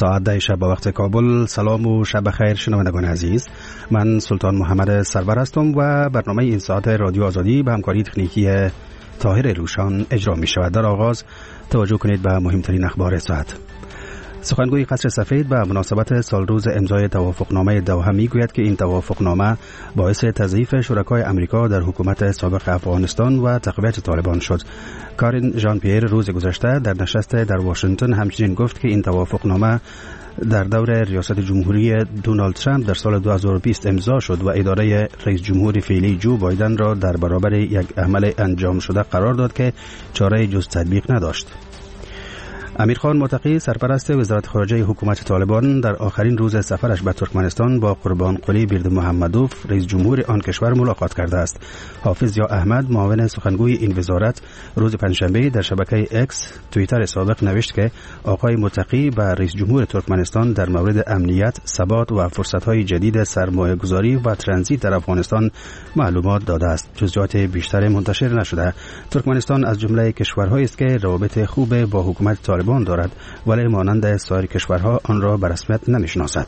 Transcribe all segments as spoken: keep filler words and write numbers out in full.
ساعت ده شب با وقت کابل. سلام و شب خیر شنوندگان عزیز، من سلطان محمد سرور هستم و برنامه این ساعت رادیو آزادی به همکاری تکنیکی طاهر روشان اجرا می شود. در آغاز توجه کنید به مهمترین اخبار ساعت. سخنگوی قصر سفید به مناسبت سالروز امضای توافقنامه دوحه می گوید که این توافقنامه باعث تضعیف شرکای امریکا در حکومت سابق افغانستان و تقویت طالبان شد. کارین ژان پیر روز گذشته در نشست در واشنگتن همچنین گفت که این توافقنامه در دور ریاست جمهوری دونالد ترامپ در سال دو هزار و بیست امضا شد و اداره رئیس جمهور فعلی جو بایدن را در برابر یک عمل انجام شده قرار داد که چاره جز تطبیق نداشت. امیر خان متقی سرپرست وزارت خارجه حکومت طالبان در آخرین روز سفرش به ترکمنستان با قربان قلی بردمحمدوف رئیس جمهور آن کشور ملاقات کرده است. حافظ یا احمد معاون سخنگوی این وزارت روز پنجشنبه در شبکه اکس توییتر سابق نوشت که آقای متقی به رئیس جمهور ترکمنستان در مورد امنیت، ثبات و فرصت‌های جدید سرمایه‌گذاری و ترانزیت در افغانستان معلومات داده است. جزئیات بیشتر منتشر نشده. ترکمنستان از جمله کشورهایی است که روابط خوب با حکومت طالبان دارد ولی مانند سایر کشورها آن را به رسمیت نمیشناسد.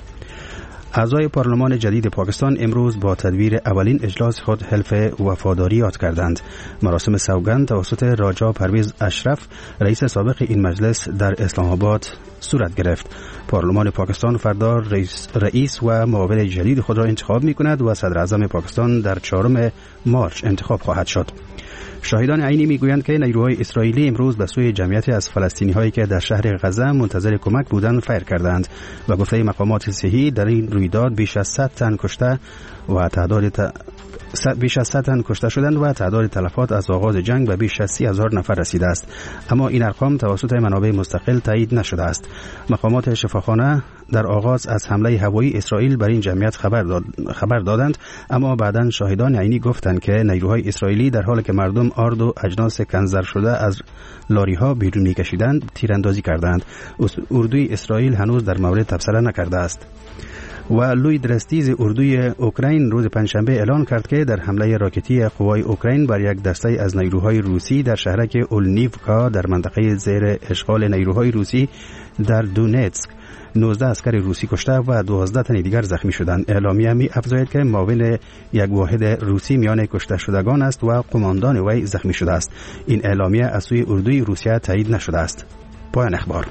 اعضای پارلمان جدید پاکستان امروز با تدبیر اولین اجلاس خود حلف وفاداری یاد کردند. مراسم سوگند توسط راجا پرویز اشرف رئیس سابق این مجلس در اسلام آباد صورت گرفت. پارلمان پاکستان فردا رئیس, رئیس و معاون جدید خود را انتخاب می کند و صدر اعظم پاکستان در چهارم مارچ انتخاب خواهد شد. شاهدان عینی میگویند که نیروهای اسرائیلی امروز به سوی جمعیتی از فلسطینی هایی که در شهر غزه منتظر کمک بودند فیر کردند و گفته مقامات صحی در این رویداد بیش از صد تن کشته و تعداد ت... بیش از صد تن کشته شدند و تعداد تلفات از آغاز جنگ به بیش از سی هزار نفر رسیده است، اما این ارقام توسط منابع مستقل تایید نشده است. مقامات شفاخانه در آغاز از حمله هوایی اسرائیل بر این جمعیت خبر داد... خبر دادند، اما بعداً شاهدان عینی گفتند که نیروهای اسرائیلی در حالی که مردم آرد و اجناس کنزر شده از لاری ها بیرون می‌کشیدند تیراندازی کردند. اردوی اسرائیل هنوز در مورد تبصره نکرده است. و لوی درستیز اردوی اوکراین روز پنجشنبه اعلان کرد که در حمله راکتی قوای اوکراین بر یک دسته از نیروهای روسی در شهرک اولنیوکا در منطقه زیر اشغال نیروهای روسی در دونتسک نوزده عسکر روسی کشته و دوازده تن دیگر زخمی شدند. اعلامیه می افزاید که معاون یک واحد روسی میان کشته شدگان است و قماندان وی زخمی شده است. این اعلامیه از سوی اردوی روسیه تایید نشده است. پایان اخبار.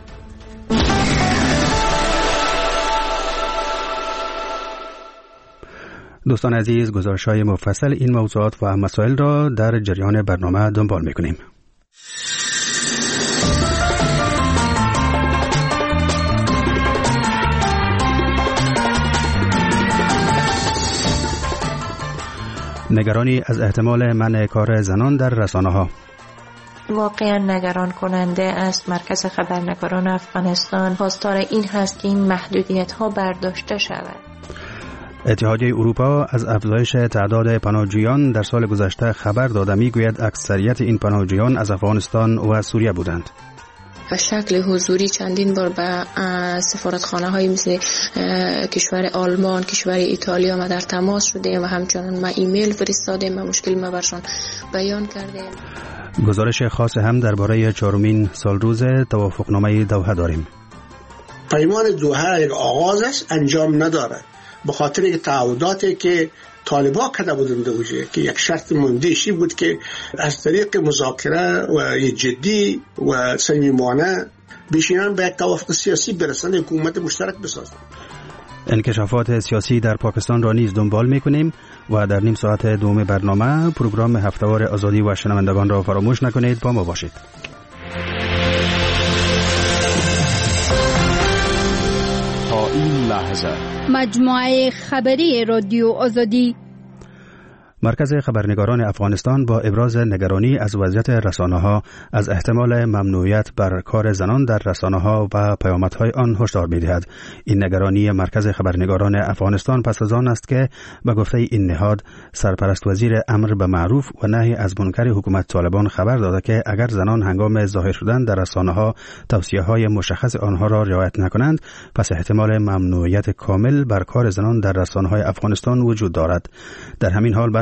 دوستان عزیز، گزارش‌های مفصل این موضوعات و مسائل را در جریان برنامه دنبال می‌کنیم. نگرانی از احتمال منع کار زنان در رسانه‌ها. واقعا نگران کننده است. مرکز خبرنگاران افغانستان خواستار این هست که این محدودیت ها برداشته شود. اتحادیه اروپا از افزایش تعداد پناهجویان در سال گذشته خبر داده میگوید اکثریت این پناهجویان از افغانستان و سوریه بودند. به شکل حضوری چندین بار به سفارتخانه های مثل کشور آلمان، کشور ایتالیا ما در تماس شدیم و همچنان ما ایمیل فرستادیم و مشکل ما برشان بیان کردیم. گزارش خاص هم درباره چهارمین سالروز توافقنامه دوحه داریم. پیمان دوحه یک آغاز است، انجام نداره، به خاطر یک تعهداتی که طالبان کرده بودند اوجه که یک شرط مندهشی بود که از طریق مذاکره و جدی و صمیمانه بشینن به یک توافق سیاسی برسند، حکومت مشترک بسازند. انکشافات سیاسی در پاکستان را نیز دنبال می‌کنیم و در نیم ساعت دوم برنامه پروگرام هفته‌وار آزادی و شنوندگان را فراموش نکنید. با ما باشید. تا این لحظه مجموعه خبری رادیو آزادی. مرکز خبرنگاران افغانستان با ابراز نگرانی از وضعیت رسانه‌ها از احتمال ممنوعیت بر کار زنان در رسانه‌ها و پیامدهای آن هشدار می‌دهد. این نگرانی مرکز خبرنگاران افغانستان پس از آن است که به گفته این نهاد سرپرست وزیر امر به معروف و نهی از منکر حکومت طالبان خبر داده که اگر زنان هنگام ظاهر شدن در رسانه‌ها توصیه‌های مشخص آنها را رعایت نکنند، پس احتمال ممنوعیت کامل بر کار زنان در رسانه‌های افغانستان وجود دارد. در همین حال برخی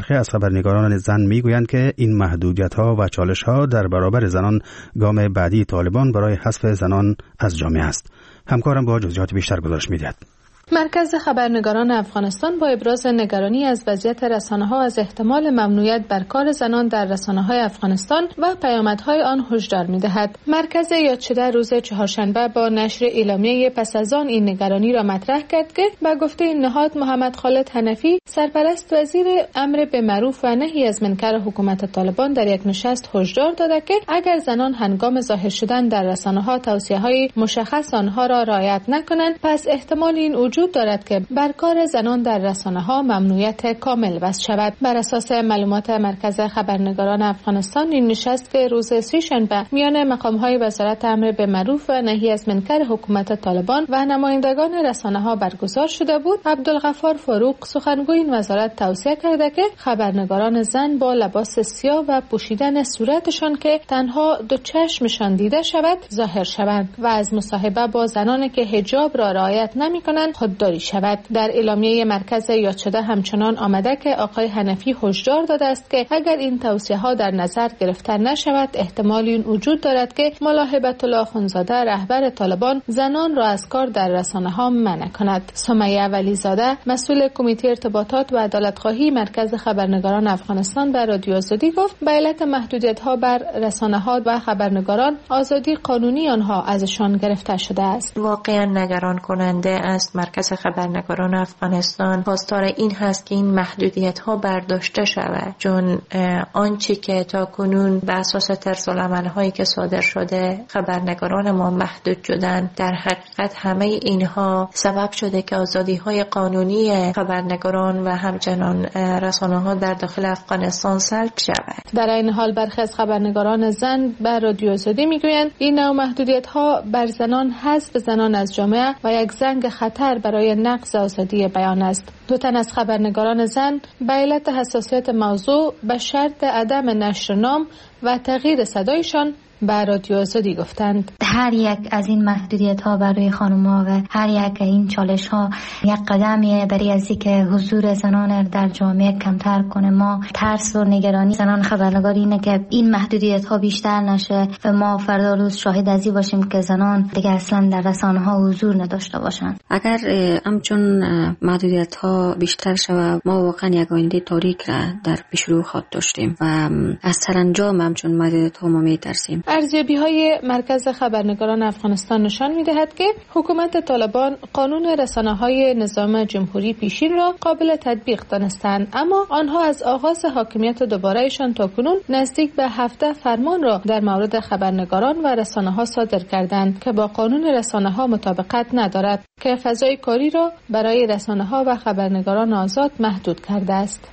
برخی از خبرنگاران زن میگویند که این محدودیت‌ها و چالش‌ها در برابر زنان گام بعدی طالبان برای حذف زنان از جامعه است. همکارم با جزئیات بیشتر گزارش می‌دهد. مرکز خبرنگاران افغانستان با ابراز نگرانی از وضعیت رسانه‌ها از احتمال ممنوعیت بر کار زنان در رسانه‌های افغانستان و پیامدهای آن هشدار می‌دهد. مرکز یاد شده روز چهارشنبه با نشر اعلامیه پس از آن این نگرانی را مطرح کرد که به گفته این نهاد محمد خالد حنفی سرپرست وزیر امر به معروف و نهی از منکر حکومت طالبان در یک نشست هشدار داده که اگر زنان هنگام ظاهر شدن در رسانه‌ها توصیه‌های مشخص آنها را رعایت نکنند پس احتمال این وجود دارد که بر کار زنان در رسانه‌ها ممنوعیت کامل بست شود. بر اساس معلومات مرکز خبرنگاران افغانستان این نشست که روز سه‌شنبه میان مقام‌های وزارت امر به معروف و نهی از منکر حکومت طالبان و نمایندگان رسانه‌ها برگزار شده بود، عبدالغفار فاروق سخنگوی این وزارت توصیه کرده که خبرنگاران زن با لباس سیاه و پوشیدن صورتشان که تنها دو چشمشان دیده شود ظاهر شوند و از مصاحبه با زنانی که حجاب را رعایت نمی‌کنند خودداری شود. در اعلامیه مرکز یاد شده همچنان آمده که آقای حنفی هشدار داده است که اگر این توصیه‌ها در نظر گرفته نشود احتمال این وجود دارد که ملاحبت الله اخوندزاده رهبر طالبان زنان را از کار در رسانه‌ها منع کند. سمیه ولیزاده مسئول کمیته ارتباطات و عدالت‌خواهی مرکز خبرنگاران افغانستان به رادیو آزادی گفت به علت محدودیت‌ها بر رسانه‌ها و خبرنگاران آزادی قانونی آنها ازشان گرفته شده است. واقعا نگران کننده است. مرکز خبرنگاران افغانستان خواستار این هست که این محدودیت‌ها برداشته شود، چون آنچه که تا کنون به اساس طرزالعمل‌هایی که صادر شده خبرنگاران ما محدود شدن، در حقیقت همه اینها سبب شده که آزادی‌های قانونی خبرنگاران و همچنان رسانه‌ها در داخل افغانستان سلب شود. در این حال برخی از خبرنگاران زن به رادیو آزادی میگویند این نوع محدودیت‌ها بر زنان حذف زنان از جامعه و یک زنگ خطر برای نقض آزادی بیان است. دو تن از خبرنگاران زن به علت حساسیت موضوع به شرط عدم نشر نام و تغییر صدایشان به رادیو آزادی گفتند. هر یک از این محدودیت ها برای خانم‌ها و هر یک این چالش ها یک قدمیه برای از اینکه حضور زنان در جامعه کمتر کنه. ما ترس و نگرانی زنان خبرنگاری اینه که این محدودیت ها بیشتر نشه و ما فردا روز شاهد از این باشیم که زنان دیگه اصلا در رسانه ها حضور نداشته باشن. اگر همچون محدودیت ها بیشتر شود ما واقعا یک آینده تاریک را در پیش رو خود داشتیم و از سرانجام همچون محدودیت ها ما میترسیم. ارزیابی‌های مرکز خبرنگاران افغانستان نشان می‌دهد که حکومت طالبان قانون رسانه‌های نظام جمهوری پیشین را قابل تطبیق دانستند، اما آنها از آغاز حاکمیت دوباره‌شان تاکنون نزدیک به هفده فرمان را در مورد خبرنگاران و رسانه‌ها صادر کردند که با قانون رسانه‌ها مطابقت ندارد که فضای کاری را برای رسانه‌ها و خبرنگاران آزاد محدود کرده است.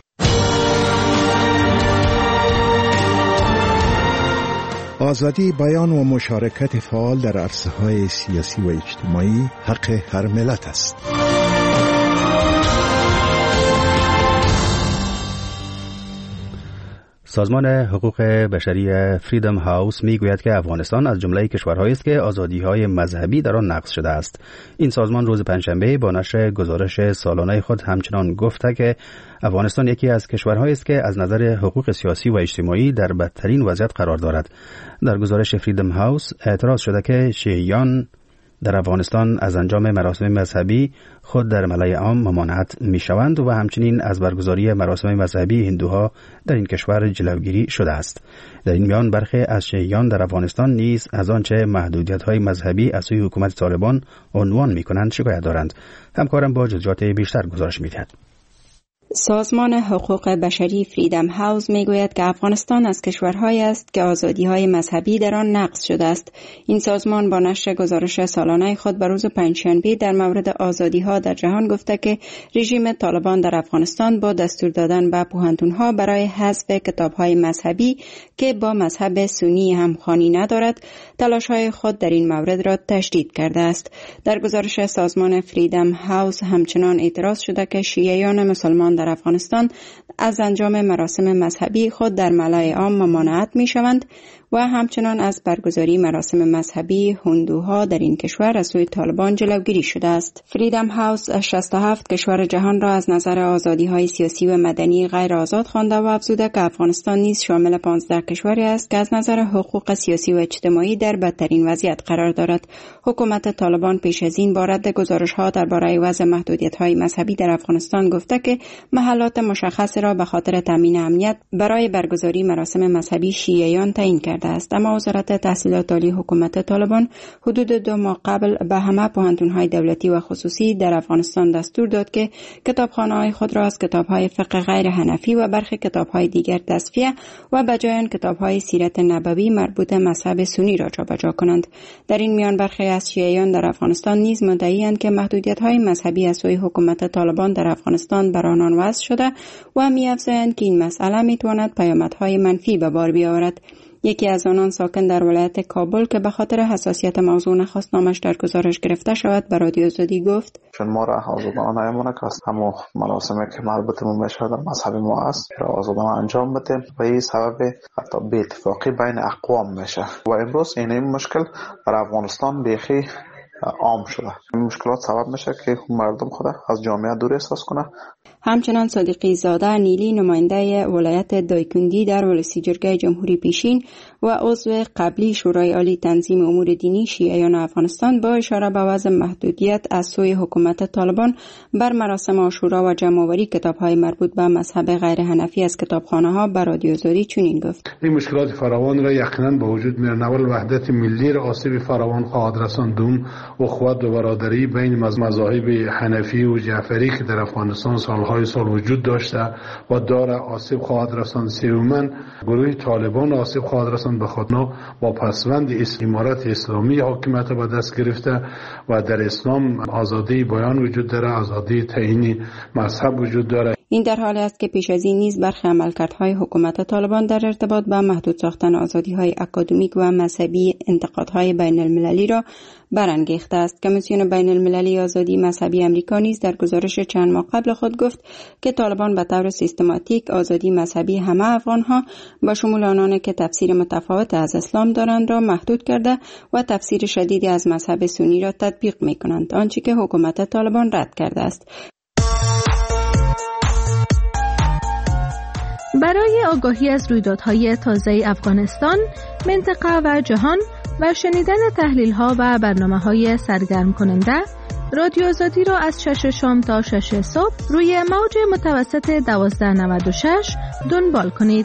آزادی بیان و مشارکت فعال در عرصه‌های سیاسی و اجتماعی حق هر ملت است. سازمان حقوق بشری فریدم هاوس میگوید که افغانستان از جمله کشورهایی است که آزادی‌های مذهبی در آن نقض شده است. این سازمان روز پنجشنبه با نشر گزارش سالانه خود همچنان گفته که افغانستان یکی از کشورهایی است که از نظر حقوق سیاسی و اجتماعی در بدترین وضعیت قرار دارد. در گزارش فریدم هاوس اعتراض شده که شیعیان در افغانستان از انجام مراسم مذهبی خود در ملأ عام ممانعت می‌شوند و همچنین از برگزاری مراسم مذهبی هندوها در این کشور جلوگیری شده است. در این میان برخی از شیعیان در افغانستان نیز از آنچه محدودیت‌های مذهبی از سوی حکومت طالبان عنوان می‌کنند شکایت دارند. همکارم با جزئیات بیشتر گزارش می‌دهد. سازمان حقوق بشری فریدم هاوس میگوید که افغانستان از کشورهایی است که آزادی‌های مذهبی در آن نقض شده است. این سازمان با نشر گزارش سالانه خود بر روز پنجشنبه در مورد آزادی‌ها در جهان گفته که رژیم طالبان در افغانستان با دستور دادن به پوهنتون‌ها برای حذف کتاب‌های مذهبی که با مذهب سنی همخوانی ندارد، تلاش‌های خود در این مورد را تشدید کرده است. در گزارش سازمان فریدم هاوس همچنان اعتراض شده که شیعیان مسلمان در افغانستان از انجام مراسم مذهبی خود در ملأ عام ممانعت می‌شوند و همچنان از برگزاری مراسم مذهبی هندوها در این کشور از سوی طالبان جلوگیری شده است. فریدم هاوس شصت و هفت کشور جهان را از نظر آزادی‌های سیاسی و مدنی غیر آزاد خوانده و افزوده که افغانستان نیز شامل پانزده کشوری است که از نظر حقوق سیاسی و اجتماعی در بدترین وضعیت قرار دارد. حکومت طالبان پیش از این با رد گزارش‌ها درباره وضع محدودیت‌های مذهبی در افغانستان گفته که محلات مشخص را به خاطر تامین امنیت برای برگزاری مراسم مذهبی شیعیان تعیین کرده است. اما وزارت تحصیلات عالی حکومت طالبان حدود دو ماه قبل به همه پوهنتون‌های دولتی و خصوصی در افغانستان دستور داد که کتابخانه‌های خود را از کتاب‌های فقه غیر حنفی و برخی کتاب‌های دیگر تصفیه و به جای آن کتاب‌های سیرت نبوی مربوط به مذهب سنی را جابجا کنند. در این میان برخی از شیعیان در افغانستان نیز مدعی‌اند که محدودیت‌های مذهبی از سوی حکومت طالبان در افغانستان بر آنان وضع شده و می‌افزایند که این مسئله می‌تواند پیامدهای منفی به بار بیاورد. یکی از آنان ساکن در ولایت کابل که به خاطر حساسیت موضوع نخواست نامش در گزارش گرفته شود به رادیو آزادی گفت: چون ما را آزادانه نمیمونه که از همون مراسمی که مربوط به میشه در مذهب ما است را آزادانه انجام بدیم و این سبب حتی بی اتفاقی بین اقوام میشه و امروز این مشکل در افغانستان بیخی عام شده. این مشکلات سبب میشه که مردم خود از جامعه دور احساس کنه. همچنان صادقی زاده نیلی نماینده ولایت دایکندی در ولسی جرگه جمهوری پیشین و عضو قبلی شورای عالی تنظیم امور دینی شیعیان افغانستان با اشاره به وضع محدودیت از سوی حکومت طالبان بر مراسم عاشورا و جمع‌آوری کتاب‌های مربوط به مذهب غیر حنفی از کتابخانه‌ها به رادیو آزادی چنین گفت: این مشکلات فراوان را یقینا به وجود می‌آورد. اول وحدت ملی را آسیب فراوان خواهد رساند. اخوت و برادری بین مذاهب حنفی و جعفری که در افغانستان سالهای سال وجود داشته و داره آسیب خواهد رساند. سوماً گروه طالبان آسیب خواهد رساند به خاطر با پسوند امارت اسلامی حاکمیت به دست گرفته و در اسلام آزادی بیان وجود داره، آزادی تعیین مذهب وجود داره. این در حالی است که پیش از این نیز برخی عملکردهای حکومت طالبان در ارتباط با محدود ساختن آزادی‌های اکادمیک و مذهبی انتقادهای بین المللی را برانگیخته است. کمیسیون بین المللی آزادی مذهبی آمریکا نیز در گزارش چند ماه قبل خود گفت که طالبان به طور سیستماتیک آزادی مذهبی همه افغانها با شمول آنان که تفسیر متفاوت از اسلام دارند را محدود کرده و تفسیر شدیدی از مذهب سنی را تطبیق می‌کنند، آنچه که حکومت طالبان رد کرده است. برای آگاهی از رویدادهای تازه افغانستان، منطقه و جهان و شنیدن تحلیل‌ها و برنامه‌های سرگرم کننده، رادیو آزادی را از شش شام تا شش صبح روی موج متوسط دوازده نود و شش دنبال کنید.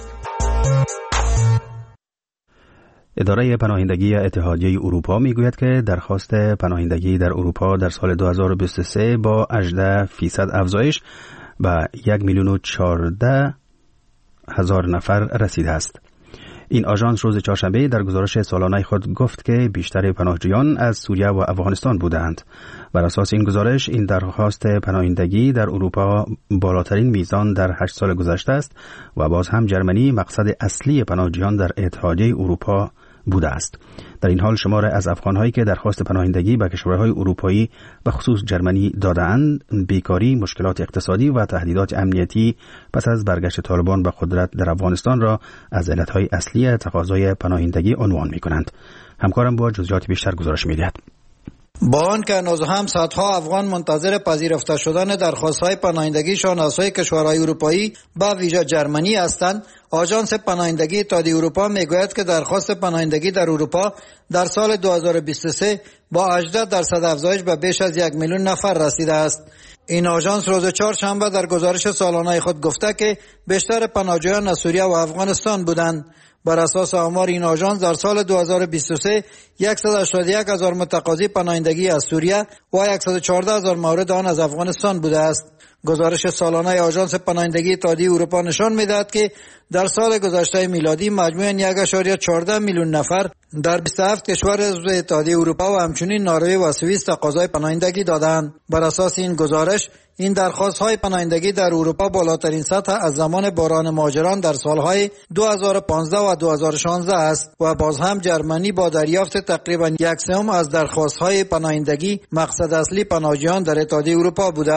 اداره پناهندگی اتحادیه اروپا میگوید که درخواست پناهندگی در اروپا در سال دو هزار و بیست و سه با هجده فیصد افزایش به یک میلیون و چهارده هزار نفر رسیده است. این آژانس روز چهارشنبه در گزارش سالانه خود گفت که بیشتر پناهجویان از سوریه و افغانستان بودند. بر اساس این گزارش، این درخواست پناهندگی در اروپا بالاترین میزان در هشت سال گذشته است و باز هم جرمنی مقصد اصلی پناهجویان در اتحادیه اروپا بوده است. در این حال شمار از افغان‌هایی که درخواست پناهندگی به کشورهای اروپایی به خصوص جرمنی داده‌اند، بیکاری، مشکلات اقتصادی و تهدیدات امنیتی پس از برگشت طالبان به قدرت در افغانستان را از علتهای اصلی تقاضای پناهندگی عنوان می‌کنند. همکارم با جزئیات بیشتر گزارش می‌دهد. با آنکه هنوز هم صدها افغان منتظر پذیرفته شدن درخواست‌های پناهندگیشان از سوی کشورهای اروپایی به ویژه جرمنی هستند، آژانس پناهندگی اتحادیه اروپا میگوید که درخواست پناهندگی در اروپا در سال دو هزار و بیست و سه با هجده درصد افزایش به بیش از یک میلیون نفر رسیده است. این آژانس روز چهارشنبه در گزارش سالانه خود گفته که بیشتر پناهجویان از سوریه و افغانستان بودند. بر اساس آمار این آژانس در سال دو هزار و بیست و سه صد و هشتاد و یک هزار متقاضی پناهندگی از سوریه و صد و چهارده هزار مورد آن از افغانستان بوده است. گزارش سالانه آژانس پناهندگی اتحادیه اروپا نشان می‌دهد که در سال گذشته میلادی مجموعاً یک ممیز چهارده میلیون نفر در بیست و هفت کشور عضو اتحادیه اروپا و همچنین نروژ و سوئیس تقاضای پناهندگی دادند. بر اساس این گزارش، این درخواست‌های پناهندگی در اروپا بالاترین سطح از زمان بحران مهاجران در سالهای دو هزار و پانزده و دو هزار و شانزده است و باز هم جرمنی با دریافت تقریباً یک سوم از درخواست‌های پناهندگی مقصد اصلی پناهجویان در اتحادیه اروپا بوده است.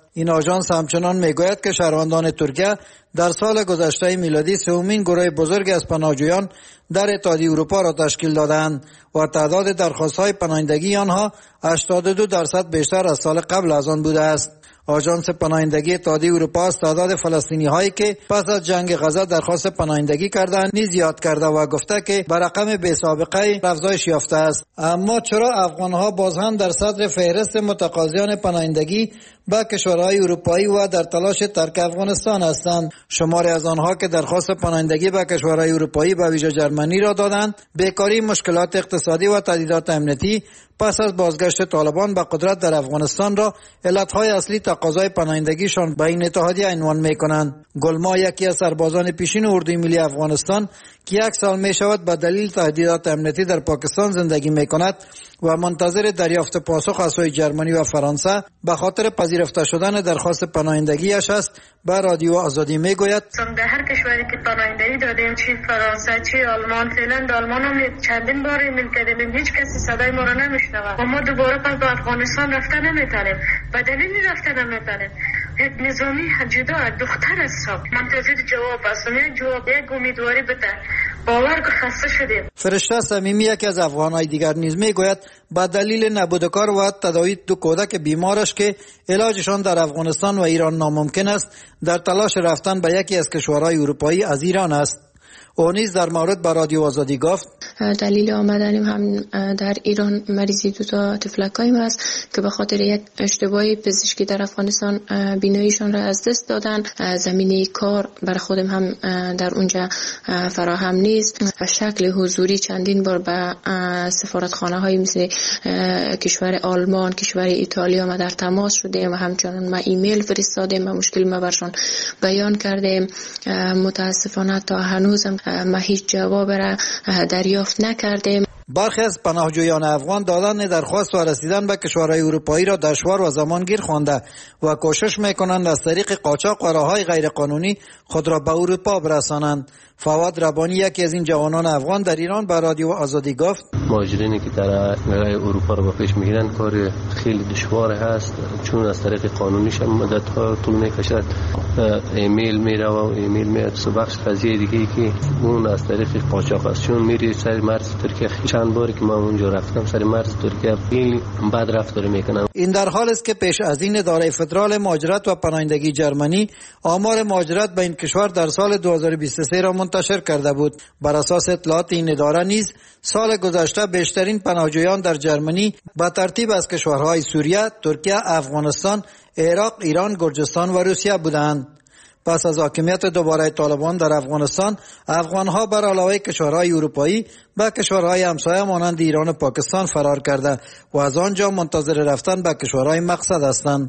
این آژانس همچنان میگوید که شهروندان ترکیه در سال گذشته میلادی سومین گروه بزرگ از پناهجویان در اتحادیه اروپا را تشکیل دادند و تعداد درخواست‌های پناهندگی آنها هشتاد و دو درصد بیشتر از سال قبل از آن بوده است. آژانس پناهندگی اتحادیه اروپا است تعداد فلسطینی هایی که پس از جنگ غزه درخواست پناهندگی کردند نیز زیاد کرده و گفته که به رقم بی سابقه افزایش یافته است. اما چرا افغان ها باز هم در صدر فهرست متقاضیان پناهندگی به کشورهای اروپایی و در تلاش ترک افغانستان هستند؟ شماری از آنها که درخواست پناهندگی به کشورهای اروپایی به ویژه جرمنی را دادند، بیکاری، مشکلات اقتصادی و تهدیدات امنیتی پس از بازگشت طالبان به قدرت در افغانستان را علتهای اصلی تقاضای پناهندگیشان به این اتحادیه عنوان می‌کنند. گلما، یکی از سربازان پیشین اردوی ملی افغانستان که یک سال می شود به دلیل تهدیدات امنیتی در پاکستان زندگی می کند و منتظر دریافت پاسخ از سوی جرمنی و فرانسه به خاطر پذیرفته شدن درخواست پناهندگیش است، به رادیو آزادی می گوید در هر کشوری که پناهندگی دادیم، چی فرانسه چی آلمان، فعلا در آلمان هم چندین بار ایمیل کردیم، هیچ کسی صدای ما را نمیشنوه و ما دوباره پس به افغانستان رفتن نمیتونیم. به دلیل رفتن نمیتونیم، یک نظامی جدا دختر است، منتظر جواب هستم، یک جواب، یک امیدواری بده. باور که خسته شدیم. فرشته صمیمی، یکی از افغان‌های دیگر نیز میگوید با دلیل نبود کار و تداوی دو کودک بیمارش که علاجشان در افغانستان و ایران ناممکن است، در تلاش رفتن به یکی از کشورهای اروپایی از ایران است. او نیز در مورد به رادیو آزادی گفت دلیل آمدنیم هم در ایران مریضی دو تا تفلکایم است که به خاطر یک اشتباهی پزشکی در افغانستان بیناییشان را از دست دادن. زمینه کار بر خودم هم در اونجا فراهم نیست. به شکل حضوری چندین بار به سفارتخانه های مثل کشور آلمان، کشور ایتالیا ما در تماس شدیم و همچنان ما ایمیل فرستادیم و مشکل ما برشان بیان کردیم. متاسفانه تا هنوزم ما هیچ جواب را دریافت نکردیم. برخی از پناهجویان افغان دادن درخواست و رسیدن به کشورهای اروپایی را دشوار و زمانگیر خوانده و کوشش میکنند از طریق قاچاق و راههای غیرقانونی خود را به اروپا برسانند. فواد ربانی، یکی از این جوانان افغان، در ایران به رادیو آزادی گفت مهاجرینی که در اروپا را به پیش میگیرن کار خیلی دشوار هست، چون از طریق قانونیش هم مدت ها طول میکشد. ایمیل میره و ایمیل میاد سو بخش قضیه دیگه ای که اون از طریق قاچاق است، چون میری سر مرز ترکیه. چند باری که من اونجا رفتم سر مرز ترکیه خیلی بد رفتار میکنن. این در حال است که پیش از این اداره فدرال مهاجرت و پناهندگی جرمنی آمار مهاجرت به این کشور در سال دو هزار و بیست و سه را منتشر کرده بود. بر اساس اطلاعات این اداره نیز سال گذشته بیشترین پناهجویان در جرمنی به ترتیب از کشورهای سوریه، ترکیه، افغانستان، عراق، ایران، گرجستان و روسیه بودند. پس از حاکمیت دوباره طالبان در افغانستان، افغانها بر علاوه کشورهای اروپایی به کشورهای همسایه مانند ایران و پاکستان فرار کرده و از آنجا منتظر رفتن به کشورهای مقصد هستند.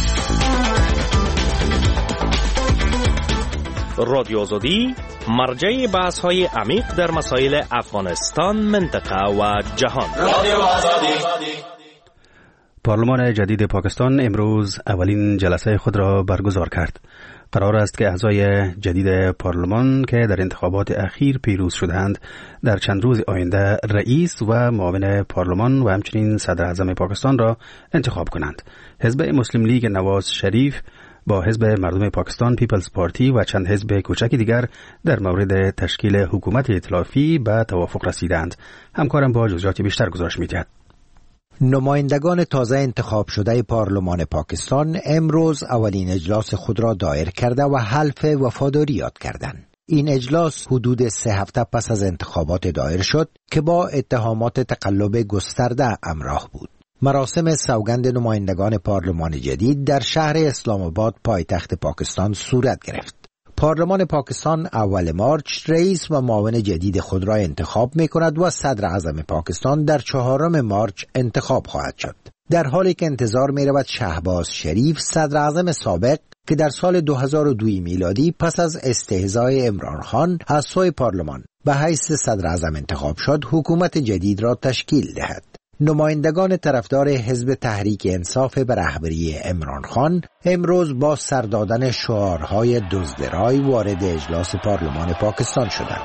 رادیو آزادی مرجع بحث های عمیق در مسائل افغانستان، منطقه و جهان. رادیو آزادی. پارلمان جدید پاکستان امروز اولین جلسه خود را برگزار کرد. قرار است که اعضای جدید پارلمان که در انتخابات اخیر پیروز شدند در چند روز آینده رئیس و معاون پارلمان و همچنین صدر اعظم پاکستان را انتخاب کنند. حزب مسلم لیگ نواز شریف با حزب مردم پاکستان پیپلز پارتی و چند حزب کوچکی دیگر در مورد تشکیل حکومت ائتلافی به توافق رسیدند. همکارم با جزئیات بیشتر گزارش می‌دهد. نمایندگان تازه انتخاب شده پارلمان پاکستان امروز اولین اجلاس خود را دایر کرده و حلف وفاداری یاد کردند. این اجلاس حدود سه هفته پس از انتخابات دایر شد که با اتهامات تقلب گسترده همراه بود. مراسم سوگند نمایندگان پارلمان جدید در شهر اسلام آباد پایتخت پاکستان صورت گرفت. پارلمان پاکستان اول مارچ رئیس و معاون جدید خود را انتخاب می کند و صدر اعظم پاکستان در چهارم مارچ انتخاب خواهد شد. در حالی که انتظار می رود شهباز شریف صدر اعظم سابق که در سال دو هزار و دو میلادی پس از استهزای عمران خان از سوی پارلمان به حیث صدر اعظم انتخاب شد حکومت جدید را تشکیل دهد. نمایندگان طرفدار حزب تحریک انصاف به رهبری عمران خان امروز با سر دادن شعارهای دزدرای وارد اجلاس پارلمان پاکستان شدند.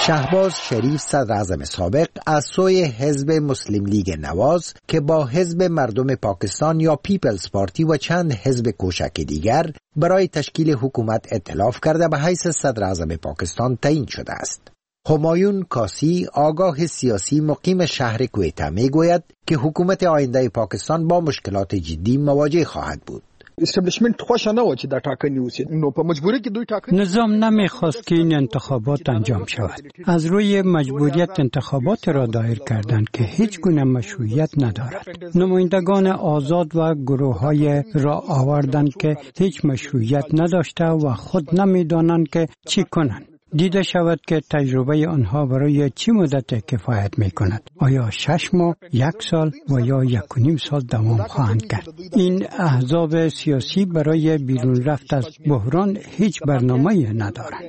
شهباز شریف صدراعظم سابق از سوی حزب مسلم لیگ نواز که با حزب مردم پاکستان یا پیپلز پارتی و چند حزب کوچک دیگر برای تشکیل حکومت ائتلاف کرده به حیث صدراعظم پاکستان تعیین شده است. همایون کاسی آگاه سیاسی مقیم شهر کویتا می گوید که حکومت آینده پاکستان با مشکلات جدی مواجه خواهد بود. استبلیشمنت خوش نه و چې دا ټاکنې وشي نو په مجبوری کې دوی ټاکنې نظام نمیخواست که این انتخابات انجام شود. از روی مجبوریت انتخابات را دایر کردند که هیچ گونه مشروعیت ندارد. نمایندگان آزاد و گروه های را آوردند که هیچ مشروعیت نداشته و خود نمیدانند که چی کنند. دیده شود که تجربه آنها برای چی مدت کفایت می کند. آیا شش ماه، یک سال و یا یک و نیم سال دوام خواهند کرد. این احزاب سیاسی برای بیرون رفت از بحران هیچ برنامه ندارند.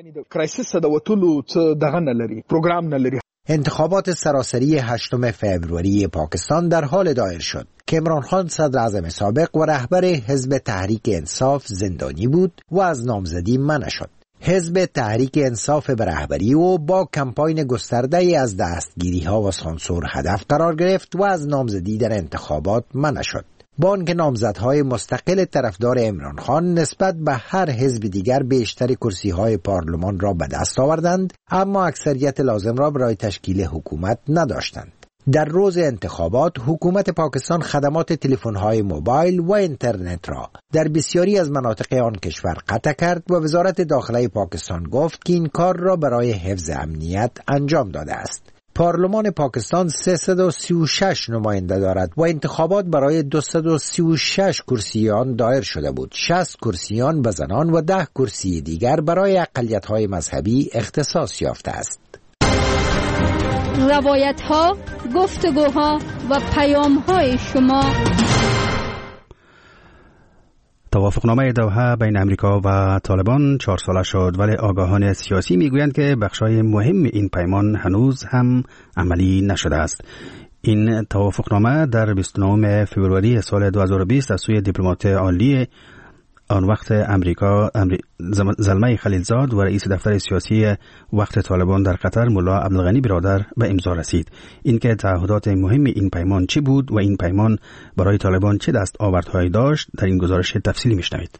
انتخابات سراسری هشتم فوریه پاکستان در حال دایر شد که عمران خان صدراعظم سابق و رهبر حزب تحریک انصاف زندانی بود و از نامزدی منع شد. حزب تحریک انصاف به رهبری او با کمپاین گسترده از دستگیری ها و سانسور هدف قرار گرفت و از نامزدی در انتخابات منع شد. با آنکه نامزدهای مستقل طرفدار عمران خان نسبت به هر حزب دیگر بیشتر کرسی های پارلمان را به دست آوردند، اما اکثریت لازم را برای تشکیل حکومت نداشتند. در روز انتخابات حکومت پاکستان خدمات تلفن‌های موبایل و اینترنت را در بسیاری از مناطق آن کشور قطع کرد و وزارت داخله پاکستان گفت که این کار را برای حفظ امنیت انجام داده است. پارلمان پاکستان سیصد و سی و شش نماینده دارد و انتخابات برای دویست و سی و شش کرسیان دایر شده بود. شصت کرسیان به زنان و ده کرسی دیگر برای اقلیت‌های مذهبی اختصاص یافته است. روایت ها، گفتگوها و پیام های شما. توافقنامه دوحه بین امریکا و طالبان چهار ساله شد، ولی آگاهان سیاسی میگویند که بخشای مهم این پیمان هنوز هم عملی نشده است. این توافقنامه در بیست و نهم فوریه سال دو هزار و بیست از سوی دیپلمات عالی آن وقت امریکا امری... زلمه خلیلزاد و رئیس دفتر سیاسی وقت طالبان در قطر ملا عبدالغنی برادر به امضا رسید. اینکه تعهدات مهم این پیمان چی بود و این پیمان برای طالبان چه دستاوردهایی داشت در این گزارش تفصیلی میشنوید.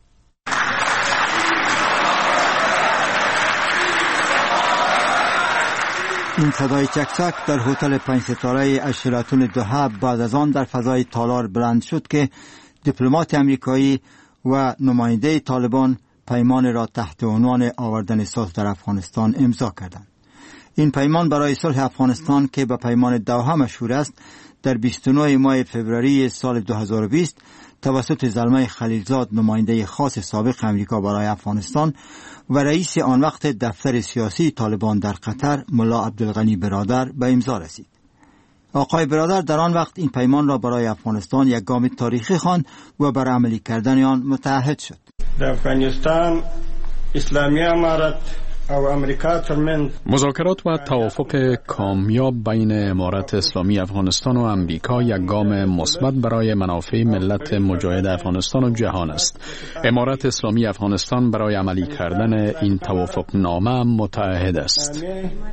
این صدای چکچک در هتل پنج ستاره اشراتون دوحه بعد از آن در فضای تالار بلند شد که دیپلمات امریکایی و نماینده طالبان پیمان را تحت عنوان آوردن صلح در افغانستان امضا کردند. این پیمان برای صلح افغانستان که به پیمان دوحه مشهور است، در بیست و نه ماه فوریه سال دو هزار و بیست توسط زلمه خلیلزاد نماینده خاص سابق امریکا برای افغانستان و رئیس آن وقت دفتر سیاسی طالبان در قطر ملا عبدالغنی برادر به امضا رسید. آقای برادر در آن وقت این پیمان را برای افغانستان یک گام تاریخی خواند و بر عملی کردن آن متعهد شد. در افغانستان اسلامی امارت او امریکا ترمن مذاکرات و توافق کامیاب بین امارت اسلامی افغانستان و امریکا یک گام مثبت برای منافع ملت مجاهد افغانستان و جهان است. امارت اسلامی افغانستان برای عملی کردن این توافق نامه متعهد است.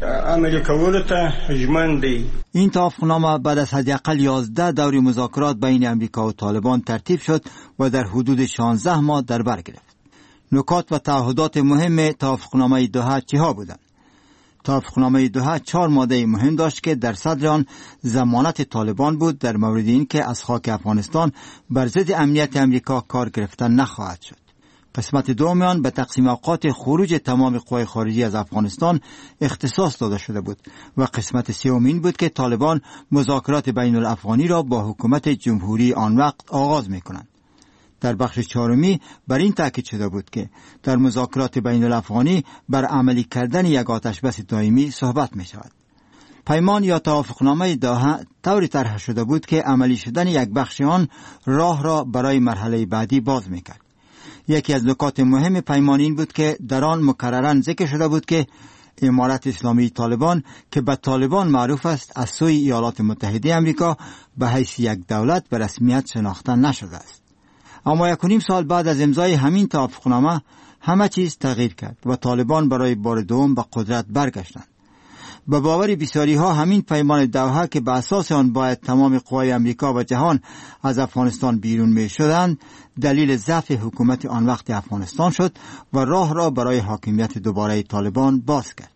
این توافق نامه بعد از حداقل یازده دور مذاکرات بین امریکا و طالبان ترتیب شد و در حدود شانزده ماه در بر گرفت. نکات و تعهدات مهم توافقنامه دوحه چیها بودند؟ توافقنامه دوحه چهار ماده مهم داشت که در صدر آن ضمانت طالبان بود در مورد این که از خاک افغانستان بر ضد امنیت امریکا کار گرفتن نخواهد شد. قسمت دوم آن به تقسیم اوقات خروج تمام قوای خارجی از افغانستان اختصاص داده شده بود و قسمت سوم این بود که طالبان مذاکرات بین الافغانی را با حکومت جمهوری آن وقت آغاز می‌کنند. در بخش چهارمی بر این تاکید شده بود که در مذاکرات بین الافغانی بر عملی کردن یک آتش بس دائمی صحبت می شود. پیمان یا توافقنامه دوحه طوری طرح شده بود که عملی شدن یک بخش آن راه را برای مرحله بعدی باز می کرد. یکی از نکات مهم پیمان این بود که در آن مکرراً ذکر شده بود که امارت اسلامی طالبان که به طالبان معروف است از سوی ایالات متحده امریکا به حیث یک دولت به رسمیت شناخته نشده است. اما یک و نیم سال بعد از امضای همین توافقنامه همه چیز تغییر کرد و طالبان برای بار دوم به قدرت برگشتند. به باور بسیاری ها همین پیمان دوحه که به اساس آن باید تمام قوای امریکا و جهان از افغانستان بیرون می شدند دلیل ضعف حکومت آن وقت افغانستان شد و راه را برای حاکمیت دوباره طالبان باز کرد.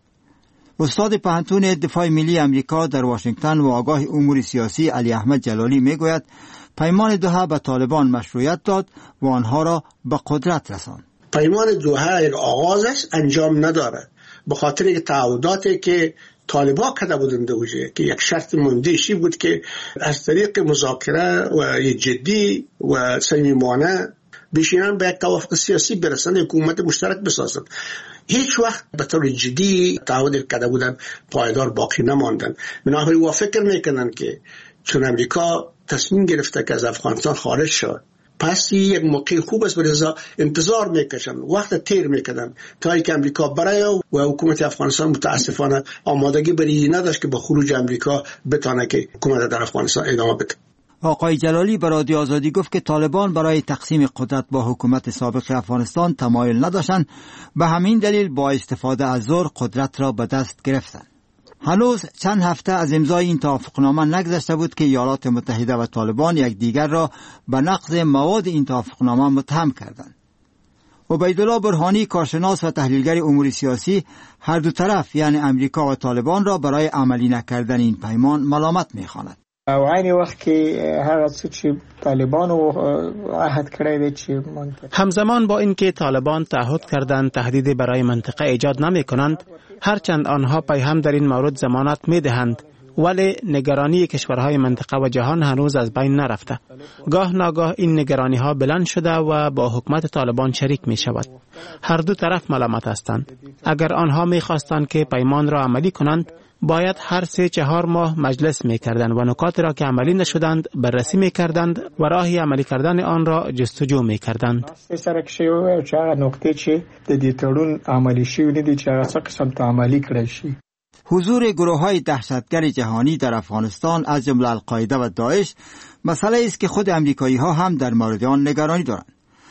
استاد پوهنتون دفاع ملی امریکا در واشنگتن و آگاه امور سیاسی علی احمد جلالی می گوید پیمان دوحه به طالبان مشروعیت داد و آنها را به قدرت رساند. پیمان دوحه یک آغازش انجام نداره به خاطر یک تعهداتی که طالبان کرده بودند وجه که یک شرط مندهشی بود که از طریق مذاکره و جدی و صمیمانه بشینن به یک توافق سیاسی برسند، حکومت مشترک بسازند. هیچ وقت به طور جدی تعهد کرده بودند پایدار باقی نماندند. بنابراین وا فکر میکنن که چون امریکا تصمیم گرفته که از افغانستان خارج شد پس یک موقع خوب است، برای انتظار میکشن، وقت تیر میکنن تا اینکه امریکا برای و حکومت افغانستان متاسفانه آمادگی برای نداشت که با خروج امریکا بتونه که حکومت در افغانستان ادامه بده. آقای جلالی به رادیو آزادی گفت که طالبان برای تقسیم قدرت با حکومت سابق افغانستان تمایل نداشتند، به همین دلیل با استفاده از زور قدرت را به دست گرفتند. هنوز چند هفته از امضای این توافقنامه نگذشته بود که ایالات متحده و طالبان یکدیگر را به نقض مواد این توافقنامه متهم کردند. عبیدالله برهانی کارشناس و تحلیلگر امور سیاسی هر دو طرف یعنی امریکا و طالبان را برای عملی نکردن این پیمان ملامت می‌خواند. او عین وخت کې هغه څه چې طالبانو عهد کړی دی چې همزمان با اینکه طالبان تعهد کردند تهدیدی برای منطقه ایجاد نمی کنند، هرچند آنها پیهم در این مورد ضمانت می دهند، ولی نگرانی کشورهای منطقه و جهان هنوز از بین نرفته. گاه ناگاه این نگرانی ها بلند شده و با حکومت طالبان شریک می شود. هر دو طرف ملامت هستند. اگر آنها می خواستند که پیمان را عملی کنند، باید هر سه چهار ماه مجلس می کردند و نکات را که عملی نشدند بررسی می کردند و راهی عملی کردن آن را جستجو می کردند. سره کې چې هغه نقطې چې د دې تړون عملی شوی نه دي چې هغه څه قسم ته عملی کړی شي. حضور گروه‌های دهشتگر جهانی در افغانستان از جمله القاعده و داعش مسئله است که خود امریکایی‌ها هم در مورد آن نگرانی دارند.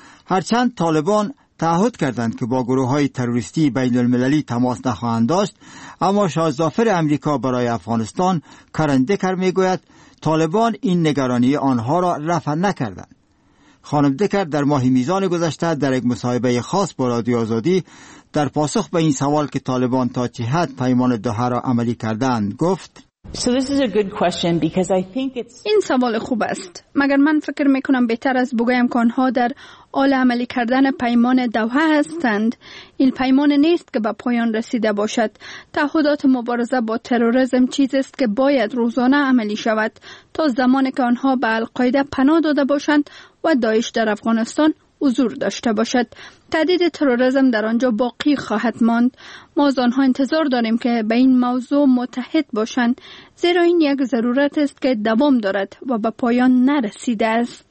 هرچند طالبان تعهد کردند که با گروه‌های تروریستی بین المللی تماس نخواهند داشت، اما شاه ظافر امریکا برای افغانستان کرن دکر میگوید طالبان این نگرانی آنها را رفع نکردند. خانم دکر در ماه میزان گذشته در یک مصاحبه خاص با رادیو آزادی در پاسخ به این سوال که طالبان تا چه حد پیمان دوحه را عملی کردند گفت: این سوال خوب است، مگر من فکر میکنم بهتر از بگویم که آنها در حال عملی کردن پیمان دوحه هستند. این پیمان نیست که به پایان رسیده باشد. تعهدات مبارزه با تروریسم چیزی است که باید روزانه عملی شود تا زمانی که آنها به القاعده پناه داده باشند و داعش در افغانستان حضور داشته باشد. تهدید تروریسم در آنجا باقی خواهد ماند. ما از آنها انتظار داریم که به این موضوع متحد باشند، زیرا این یک ضرورت است که دوام دارد و به پایان نرسیده است.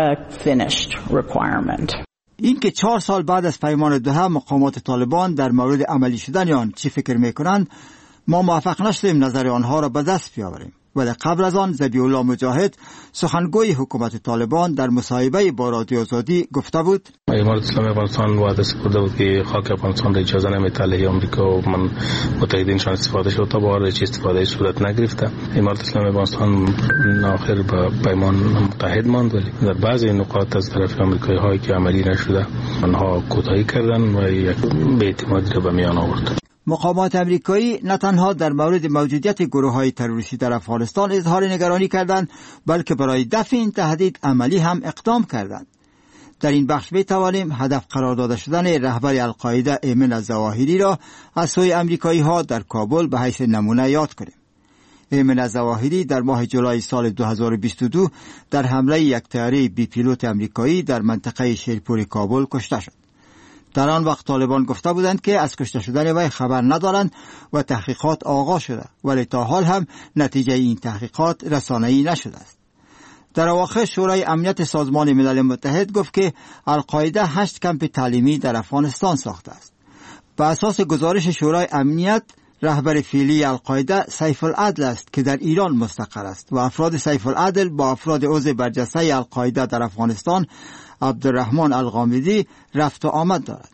این که چهار سال بعد از پیمان دوحه مقامات طالبان در مورد عملی شدن آن چی فکر میکنند، ما موفق نشدیم نظر آنها را به دست بیاوریم. ولی قبل از آن ذبیح الله مجاهد سخنگوی حکومت طالبان در مصاحبه با رادیو آزادی گفته بود: امارت اسلامی افغانستان وعده سپرده بود که خاک افغانستان را اجازه نمیده علیه آمریکا و من متحدینشان استفاده شد، تا بار هیچ استفاده صورت نگرفته. امارت اسلامی افغانستان آخر به پیمان متحد ماند، ولی در بعضی نقاط از طرف آمریکایی هایی که عملی نشده آنها کوتاهی کردند و یک بی‌اعتمادی را به میان آورد. مقامات امریکایی نه تنها در مورد موجودیت گروه‌های تروریستی در افغانستان اظهار نگرانی کردند، بلکه برای دفع این تهدید عملی هم اقدام کردند. در این بخش می‌توانیم هدف قرار داده شدن رهبر القاعده ایمن الظواهری را از سوی امریکایی‌ها در کابل به حیث نمونه یاد کنیم. ایمن الظواهری در ماه جولای سال دو هزار و بیست و دو در حمله یک طیاره بی پیلوت امریکایی در منطقه شیرپور کابل کشته شد. در آن وقت طالبان گفته بودند که از کشته شدن وی خبر ندارند و تحقیقات آغاز شده، ولی تا حال هم نتیجه این تحقیقات رسانه‌ای نشده است. در اواخر شورای امنیت سازمان ملل متحد گفت که القاعده هشت کمپ تعلیمی در افغانستان ساخته است. بر اساس گزارش شورای امنیت، رهبر فعلی القاعده سیف العدل است که در ایران مستقر است و افراد سیف العدل با افراد عضو برجسته القاعده در افغانستان عبدالرحمن الغامدی رفت و آمد دارد.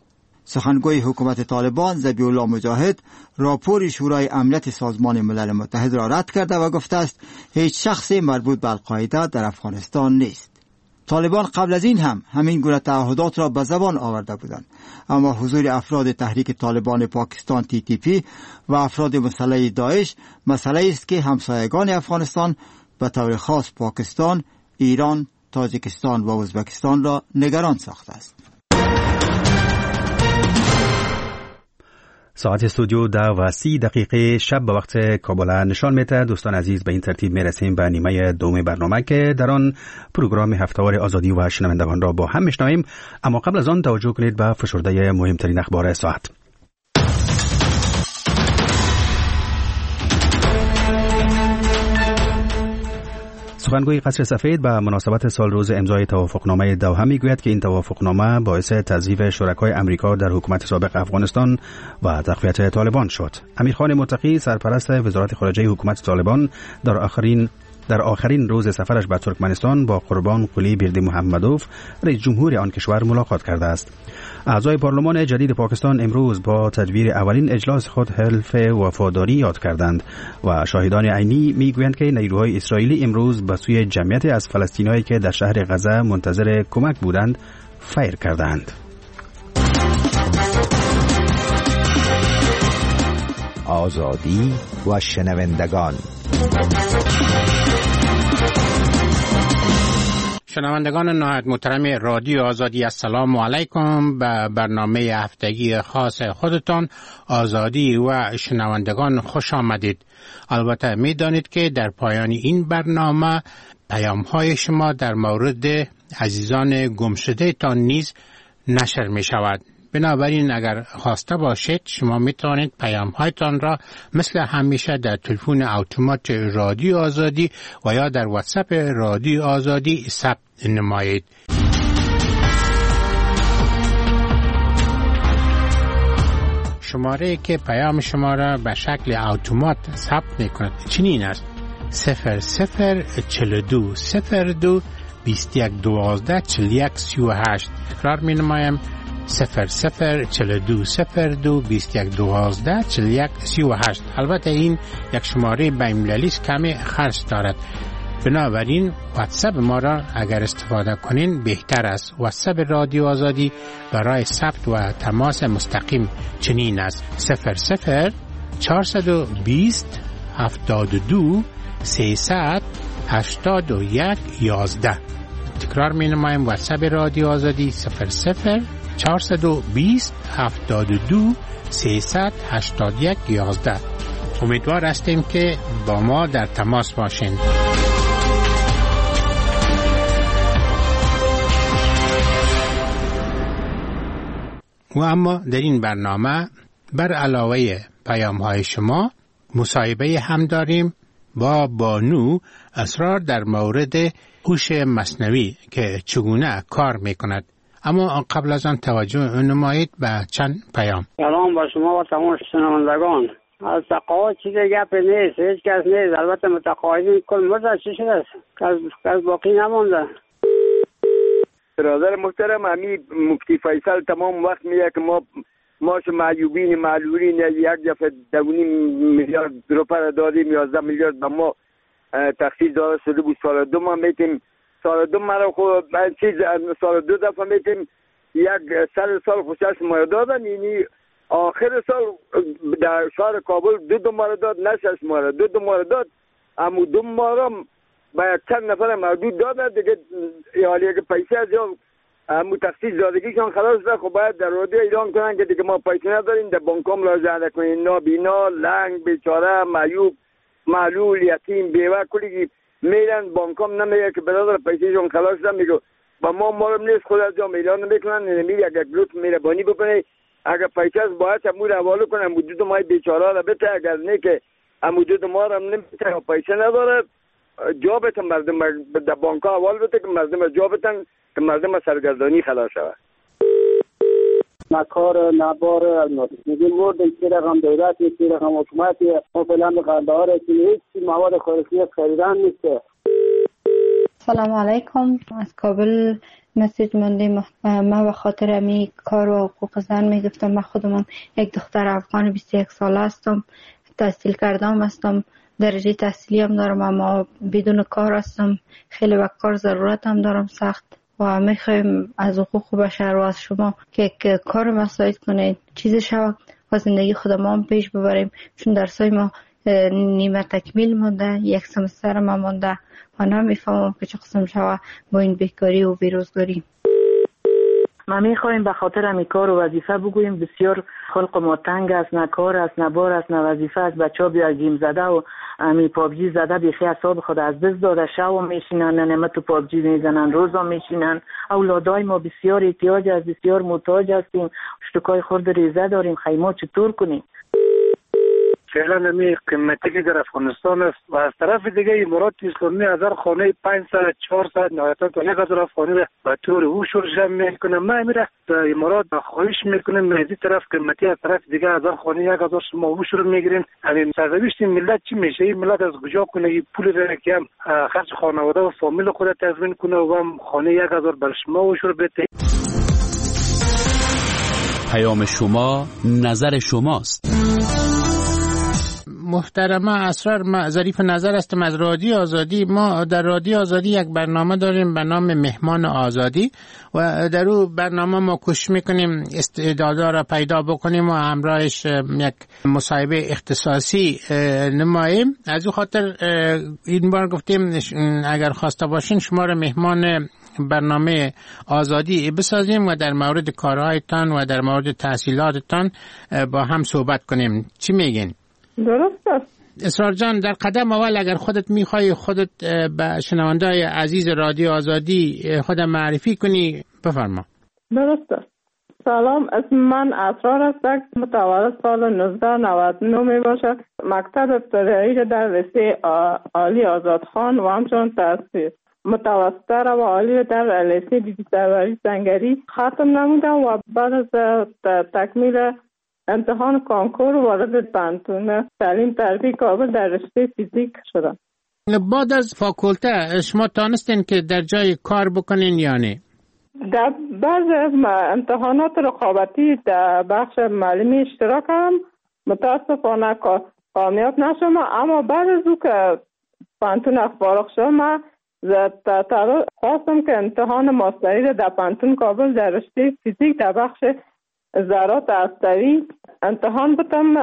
سخنگوی حکومت طالبان ذبیح الله مجاهد راپور شورای امنیت سازمان ملل متحد را رد کرده و گفته است هیچ شخصی مربوط به القاعده در افغانستان نیست. طالبان قبل از این هم همین گونه تعهدات را به زبان آورده بودند، اما حضور افراد تحریک طالبان پاکستان تی تی پی و افراد مسلح داعش مسئله است که همسایگان افغانستان به طور خاص پاکستان، ایران، تاجیکستان و ازبکستان را نگران ساخته است. ساعت استودیو ده و سی دقیقه شب به وقت کابل نشان میده. دوستان عزیز، به این ترتیب میرسیم به نیمه دوم برنامه که در آن پروگرام هفته‌وار آزادی و شنوندگان را با هم میشنویم. اما قبل از آن توجه کنید به فشرده مهمترین اخبار ساعت. سخنگوی قصر سفید به مناسبت سال روز امضای توافقنامه دوحه میگوید که این توافقنامه باعث تضعیف شرکای امریکا در حکومت سابق افغانستان و تقویت طالبان شد. امیرخان متقی، سرپرست وزارت خارجه حکومت طالبان، در آخرین در آخرین روز سفرش به ترکمنستان با قربان قلی بیردی محمدوف، رئیس جمهور آن کشور ملاقات کرده است. اعضای پارلمان جدید پاکستان امروز با تدویر اولین اجلاس خود حلف وفاداری یاد کردند و شاهدان عینی میگویند که نیروهای اسرائیلی امروز به سوی جمعیت از فلسطینیایی که در شهر غزه منتظر کمک بودند فیر کردند. آزادی و شنوندگان. شنوندگان نهایت محترم رادیو آزادی، السلام علیکم. به برنامه هفتگی خاص خودتان آزادی و شنوندگان خوش آمدید. البته می دانید که در پایان این برنامه پیام های شما در مورد عزیزان گمشده تان نیز نشر می شود. بنابراین اگر خواسته باشید شما می توانید پیام هایتان را مثل همیشه در تلفن اتومات رادیو آزادی و یا در واتساپ رادیو آزادی ثبت نمایید. شماره که پیام شما را به شکل اتومات ثبت می کند چنین است: صفر صفر چهل و دو صفر دو بیست و یک دوازده چهل و یک سی و هشت. تکرار می نمایم: صفر صفر چهل و دو صفر دو بیست و یک دوازده چهل و یک سی و هشت. البته این یک شماره بین‌المللی است، کمی خرج دارد. بنابراین واتساپ ما را اگر استفاده کنین بهتر است. واتساپ رادیو آزادی برای ثبت و تماس مستقیم چنین است: صفر صفر چهارصد و بیست هفتاد و دو سیصد هشتاد و یک یازده. تکرار می نمایم: واتساپ رادیو آزادی صفر صفر چهارصد و بیست هفتاد و دو سیصد هشتاد و یک یازده. امیدوار هستیم که با ما در تماس باشین. و اما در این برنامه بر علاوه پیام های شما مصاحبه هم داریم با بانو اسرار در مورد هوش مصنوعی که چگونه کار میکند. اما قبل از آن توجه نمایید به چند پیام. سلام با شما و تمام شنوندگان. از تقاعد چیز گپ نیست، هیچ کس نیست. البته متقاعدین کل مدت چی شده است؟ کس باقی نمانده. برادر محترم، امی مفتی فیصل تمام وقت میگه که ما ماش معیوبین معلولین یک دفعه دوونیم میلیارد روپا دادیم، یازده میلیارد به ما تخصیص داده شده بود. سال دو ما میتیم سال دو مرا خود چیز سال دو دفعه میتیم یک سال سال خوشش ما دادن. یعنی آخر سال در شهر کابل دو دو مارا داد، نشش مارا دو دو مارا داد. اما دو مارا با یک چند نفر محدود دادن دیگه. حالی که پیسه از یا همون تخصیص دادگیشان خلاص ده، خب باید در رادیو اعلام کنن که دیگه ما پیسه نداریم، در بانکام لازم کنین. نابینا، لنگ، بیچاره، معیوب، معلول، یتیم، بیوه کلی میرن بانکام نمیگه که برادر پیسهشون خلاص ده. میگه با ما مالم نیست، خود از جام اعلان نمیکنن. نمیگه اگر گروت میره بانی بکنه، اگر پیسه از باید امور حواله کنه مدود ما بیچاره را بته. اگر نه که مدود ما را نمیته پیسه نداره، جابت مردم در بانک ها حوال بده که مردم جابتن که مردم سرگردانی خلاص شود. نکار نبار الماسی میگیم مورد که رقم دولتی که رقم حکومتی ما فعلا به قندهار هیچ مواد خارجی خریدن نیسته. سلام علیکم. از کابل مسیج موندیم. من به خاطر امی کار و حقوق زن میگفتم. من خودم یک دختر افغان بیست و یک ساله هستم، تحصیل کردم هستم، درجه تحصیلی هم دارم، اما بدون کار هستم. خیلی به کار ضرورت هم دارم سخت و میخوایم از حقوق بشر و از شما که کار مساعد کنید، چیزی شود و زندگی خودمان پیش ببریم، چون درسای ما نیمه تکمیل مونده، یک سمستر ما مونده و نمیفهمم که چه قسم شود با این بیکاری و بیروزگاری. ما میخوایم به خاطر امی کار و وظیفه بگوییم. بسیار خلق ما تنگ است، نه کار است، نه بار است، نه وظیفه است. بچه ها بیا گیم زده و امی پابجی زده بیخی اصاب خود از دست داده، شو میشینن نمه تو پابجی میزنن، روزا میشینن. اولادای ما بسیار احتیاج است، بسیار محتاج هستیم، شتکای خورد ریزه داریم. خیما چطور کنیم؟ فعلا نمی قیمتی که در افغانستان است و از طرف دیگه امارات اسلامی هزار خانه پانصد چهارصد نهایتا تا یک هزار افغانی را به طور اوشور جمع میکنه. ما میره در امارات خواهش میکنیم از این طرف قیمتی، از طرف دیگه هزار خانه یک هزار شما اوشور میگیرین. همین سرنوشت ملت چی میشه؟ این ملت از کجا کنه این پول را که هم خرج خانواده و فامیل خود تضمین کنه و هم خانه یک هزار بر شما اوشور بده؟ پیام شما نظر شماست. محترمه اسرار، ما ظریف نظر هستم از رادیو آزادی. ما در رادیو آزادی یک برنامه داریم به نام مهمان آزادی و در اون برنامه ما کوشش میکنیم استعدادا را پیدا بکنیم و همراهش یک مصاحبه اختصاصی نماییم. از اون خاطر این بار گفتیم اگر خواسته باشین شما را مهمان برنامه آزادی بسازیم و در مورد کارهایتان و در مورد تحصیلاتتان با هم صحبت کنیم. چی میگین؟ درست است. اسرار جان، در قدم اول اگر خودت میخوای خودت به شنونده‌های عزیز رادیو آزادی خودت معرفی کنی بفرما. درست است. سلام، اسم من اسرار است. متولد سال نوزده نود و نه می باشد. مکتب ابتدایی را در لیسه عالی آزادخان و همچنان تحصیل متوسطه و عالی در لیسه بیبی سروری سنگری ختم نمودم و بعد از تکمیل امتحان کانکور وارد پانتون تعلیم تربیت کابل در رشته فیزیک شدم. بعد از فاکولته شما تانستین که در جای کار بکنین یا نه؟ در بعض از امتحانات رقابتی در بخش معلمی اشتراک کردم، متاسفانه کامیاب نشدم، اما بعد از او که پانتون فارغ شدم خواستم که امتحان ماستری را در پانتون کابل در رشته فیزیک در بخش ذرات هسته‌ای امتحان بودم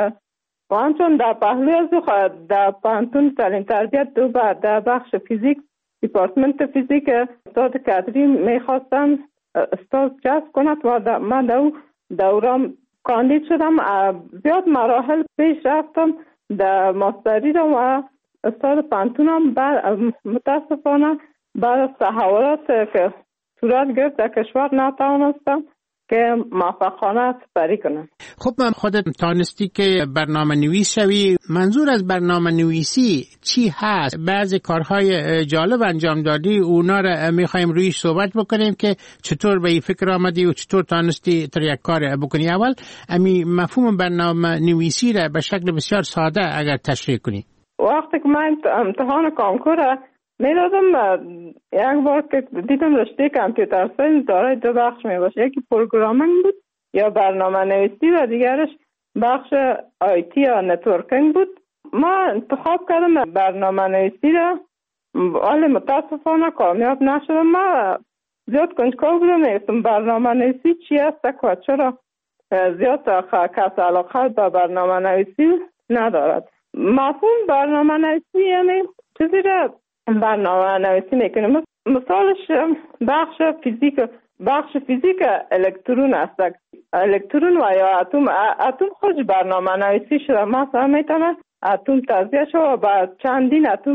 و همچون در پهلوی از در پانتون تعلیم تربیت دو بعد در بخش فیزیک دیپارتمنت فیزیک استاد کادری میخواستم استاد جذب کند و من در او دورم کاندید شدم. زیاد مراحل پیش رفتم در ماستری را و استاد پانتونم بعد متاسفانه بعد از تحولات که صورت گرفت در کشور نتوانستم که موفقانه سپری کنم. خب من خودت تانستی که برنامه نویس شوی. منظور از برنامه نویسی چی هست؟ بعضی کارهای جالب انجام دادی، اونا را میخوایم رویش صحبت بکنیم که چطور به این فکر آمدی و چطور تانستی تر یک کار بکنی. اول امی مفهوم برنامه نویسی را به شکل بسیار ساده اگر تشریح کنی. وقتی که من امتحان کانکور میدادم یک بار که دیدم رشته کامپیوتر ساینس دارای دو بخش می باشه، یکی پروگرامینگ بود یا برنامه نویسی و دیگرش بخش آیتی یا نتورکینگ بود. ما انتخاب کردم برنامه نویسی را ولی متاسفانه کامیاب نشدم. ما زیاد کنجکاو بودم نویسم برنامه نویسی چی است و چرا زیاد کس علاقه به برنامه نویسی ندارد. مفهوم برنامه نویسی یعنی چیزی را برنامه نویسی میکنیم. مثالش بخش فیزیک بخش فیزیک الکترون است. الکترون و یا اتم اتم خود برنامه نویسی شده. مثلا میتونه اتم تجزیه شد و بعد چندین اتم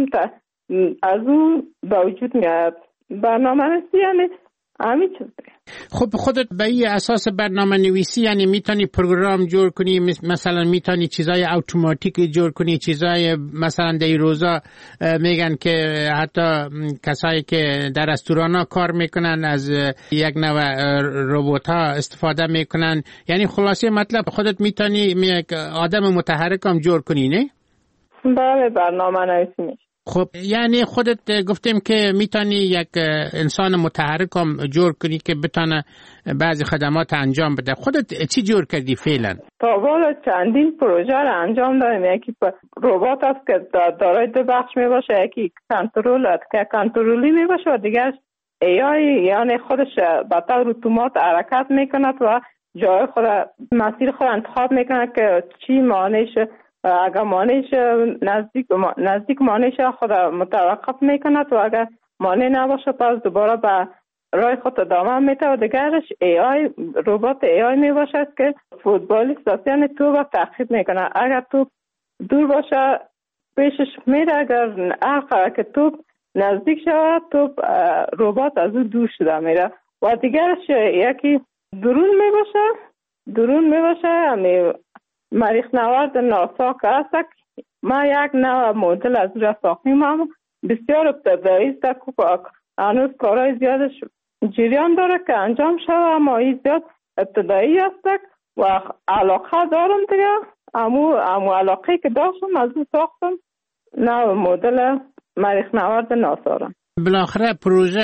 از اون به وجود میاد. برنامه نویسی یعنی همین چیز. خب خودت به این اساس برنامه نویسی یعنی میتونی پروگرام جور کنی، مثلا میتونی چیزای اتوماتیک جور کنی، چیزای مثلا در روزا میگن که حتی کسایی که در رستورانا کار میکنن از یک نوع ربات ها استفاده میکنن. یعنی خلاصه مطلب خودت میتونی یک آدم متحرک هم جور کنی، نه؟ بله برنامه نویسی میشه. خب یعنی خودت گفتیم که میتونی یک انسان متحرک هم جور کنی که بتونه بعضی خدمات انجام بده. خودت چی جور کردی فعلا؟ تا بالا چندین پروژه را انجام دادیم. یکی ربات است که دارای دو بخش می باشه، یکی کنترل است که کنترلی می باشه و دیگرش ای آی، یعنی خودش به طور اتومات حرکت میکند و جای خود مسیر خود انتخاب میکند که چی مانعش، اگر مانعش نزدیک نزدیک مانعش خود متوقف میکند و اگر مانع نباشه پس دوباره به راه خود ادامه میده. و دیگرش ای آی، ربات ای آی می باشد که فوتبالیست است، یعنی توپ تعقیب میکنه. اگر توپ دور باشه پیشش میره، اگر هر که توپ نزدیک شود توپ ربات از او دور شده میره. و دیگرش یکی درون می باشه، درون می باشه یعنی مریخ نورد ناسا که هست. ما یک نوع مدل از را ساختیم، هم بسیار ابتدایی است که هنوز کارهای زیادش جریان داره که انجام شده، اما این زیاد ابتدایی است و علاقه دارم دیگه. امو امو علاقه که داشتم از او ساختم نوع مدل مریخ نورد ناسا را. بالاخره پروژه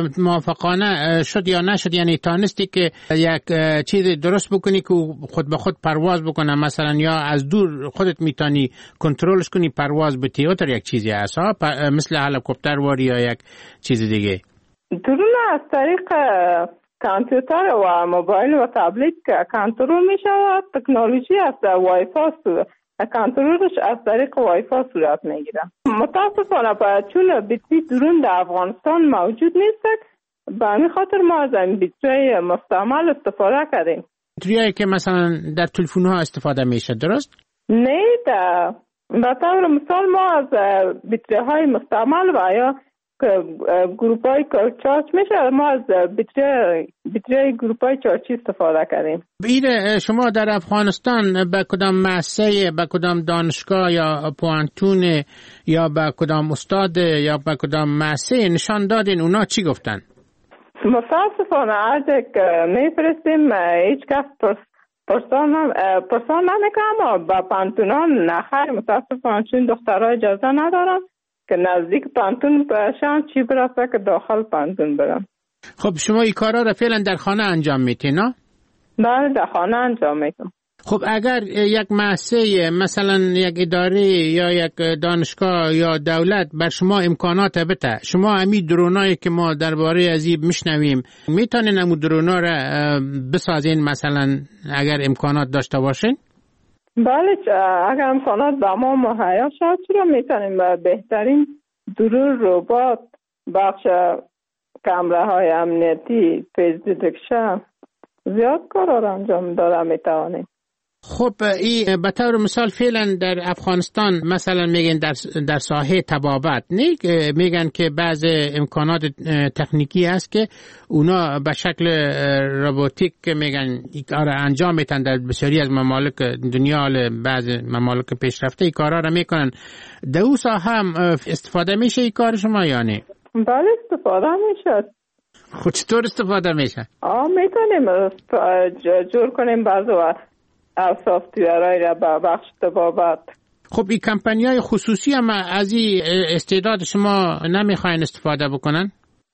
موافقانه شد یا نشد؟ یعنی تانستی که یک چیز درست بکنی که خود به خود پرواز بکنه مثلا، یا از دور خودت میتونی کنترلش کنی پرواز به تیاتر یک چیزی هست مثل هلیکوپتر واری یا یک چیز دیگه؟ درون از طریق کامپیوتر و موبایل و تبلت کنترل می شود. تکنولوژی است، وای فای کنترلش از طریق وای فای صورت میگیره. متاسفانه باید چون بیتری درون در افغانستان موجود نیست، به همین خاطر ما از این بیتری مستعمل استفاده کردیم. بیتریایی که مثلا در تلفن ها استفاده میشه، درست؟ نه، در به طور مثال ما از بیتری های مستعمل و یا گروپ های چارج میشه، ما از بیتری بیتری گروپ های چارجی استفاده کردیم. بیره شما در افغانستان به کدام مؤسسه، به کدام دانشگاه یا پوانتون یا به کدام استاد یا به کدام مؤسسه نشان دادین؟ اونا چی گفتن؟ متاسفانه هرچه که میفرستیم هیچ کس پرسان پرسان نمیکنم و به پانتونان نخیر. متاسفانه چون دخترها اجازه ندارن که نزدیک پانتون باشن چی برسه که داخل پانتون برن. خب شما این کارا را فعلا در خانه انجام میتین نه؟ بله در خانه انجام میتونم. خب اگر یک مؤسسه مثلا یک اداره یا یک دانشگاه یا دولت بر شما امکانات بده، شما همین درونایی که ما درباره ازی میشنویم میتونین همون درونا را بسازین مثلا اگر امکانات داشته باشین؟ بله اگر امکانات با ما مهیا شد چرا میتونیم بهترین درون ربات، بخش کامره های امنیتی، پیج دیتکشن زیاد کار را انجام داده میتوانیم. خب این به طور مثال فعلا در افغانستان مثلا میگن در در ساحه طبابت نه، میگن که بعض امکانات تکنیکی هست که اونا به شکل روباتیک میگن این کار انجام میتن. در بسیاری از ممالک دنیا، بعض ممالک پیشرفته این کارا را میکنن. در اون ساحه هم استفاده میشه این کار شما یا نه؟ بله استفاده میشه. خب چطور استفاده میشه؟ آه میتونیم جور کنیم بعض وقت از سافتویرهای را به بخش طبابت. خب این کمپانی های خصوصی هم از این استعداد شما نمیخواین استفاده بکنن؟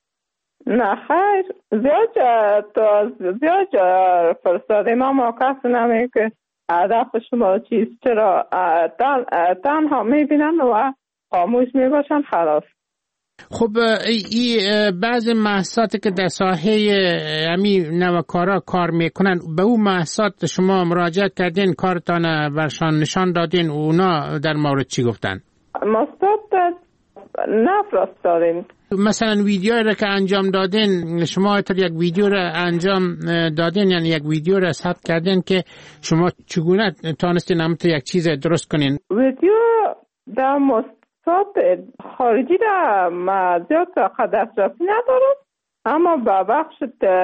نه خیر، زیاد تا زیاد فرستاده ما ما کسی نمی که هدف شما چیست، چرا تن تنها میبینن و خاموش میباشن خلاص. خب این بعض محصاتی که در ساحه همین نوع کارا کار میکنن، به اون محصات شما مراجعت کردین، کارتان برشان نشان دادین، اونا در مورد چی گفتن؟ مستاد نفرستادیم. مثلا ویدیوی را که انجام دادین، شما اتر یک ویدیو را انجام دادین، یعنی یک ویدیو را ثبت کردین که شما چگونه تانستین همت یک چیز درست کنین؟ ویدیو در مست خارجی را ما زیاد دسترسی ندارم، اما به بخش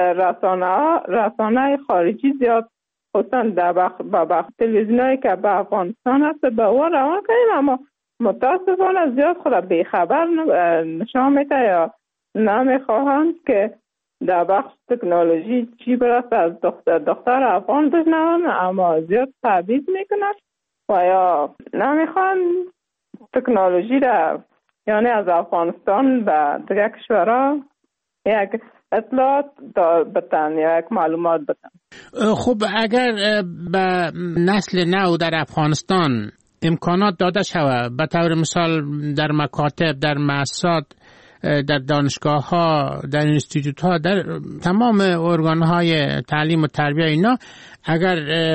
رسانه رسانه خارجی زیاد خصوصا در بخش به بخش تلویزیونایی که به افغانستان هست به او روان کردیم، اما متاسفانه زیاد خود بیخبر نشان میده یا نمیخواهند که در بخش تکنولوژی چی برست از دختر دختر افغان بشنوند، اما زیاد تبعیض میکنند و یا نمیخوان تکنولوژی را یعنی از افغانستان به دیگه کشورها یک اطلاعات بتن یا یک معلومات بتن. خب اگر به نسل نو در افغانستان امکانات داده شود، به طور مثال در مکاتب، در مؤسسات، در دانشگاه ها، در انستیتوت ها، در تمام ارگان های تعلیم و تربیه اینا، اگر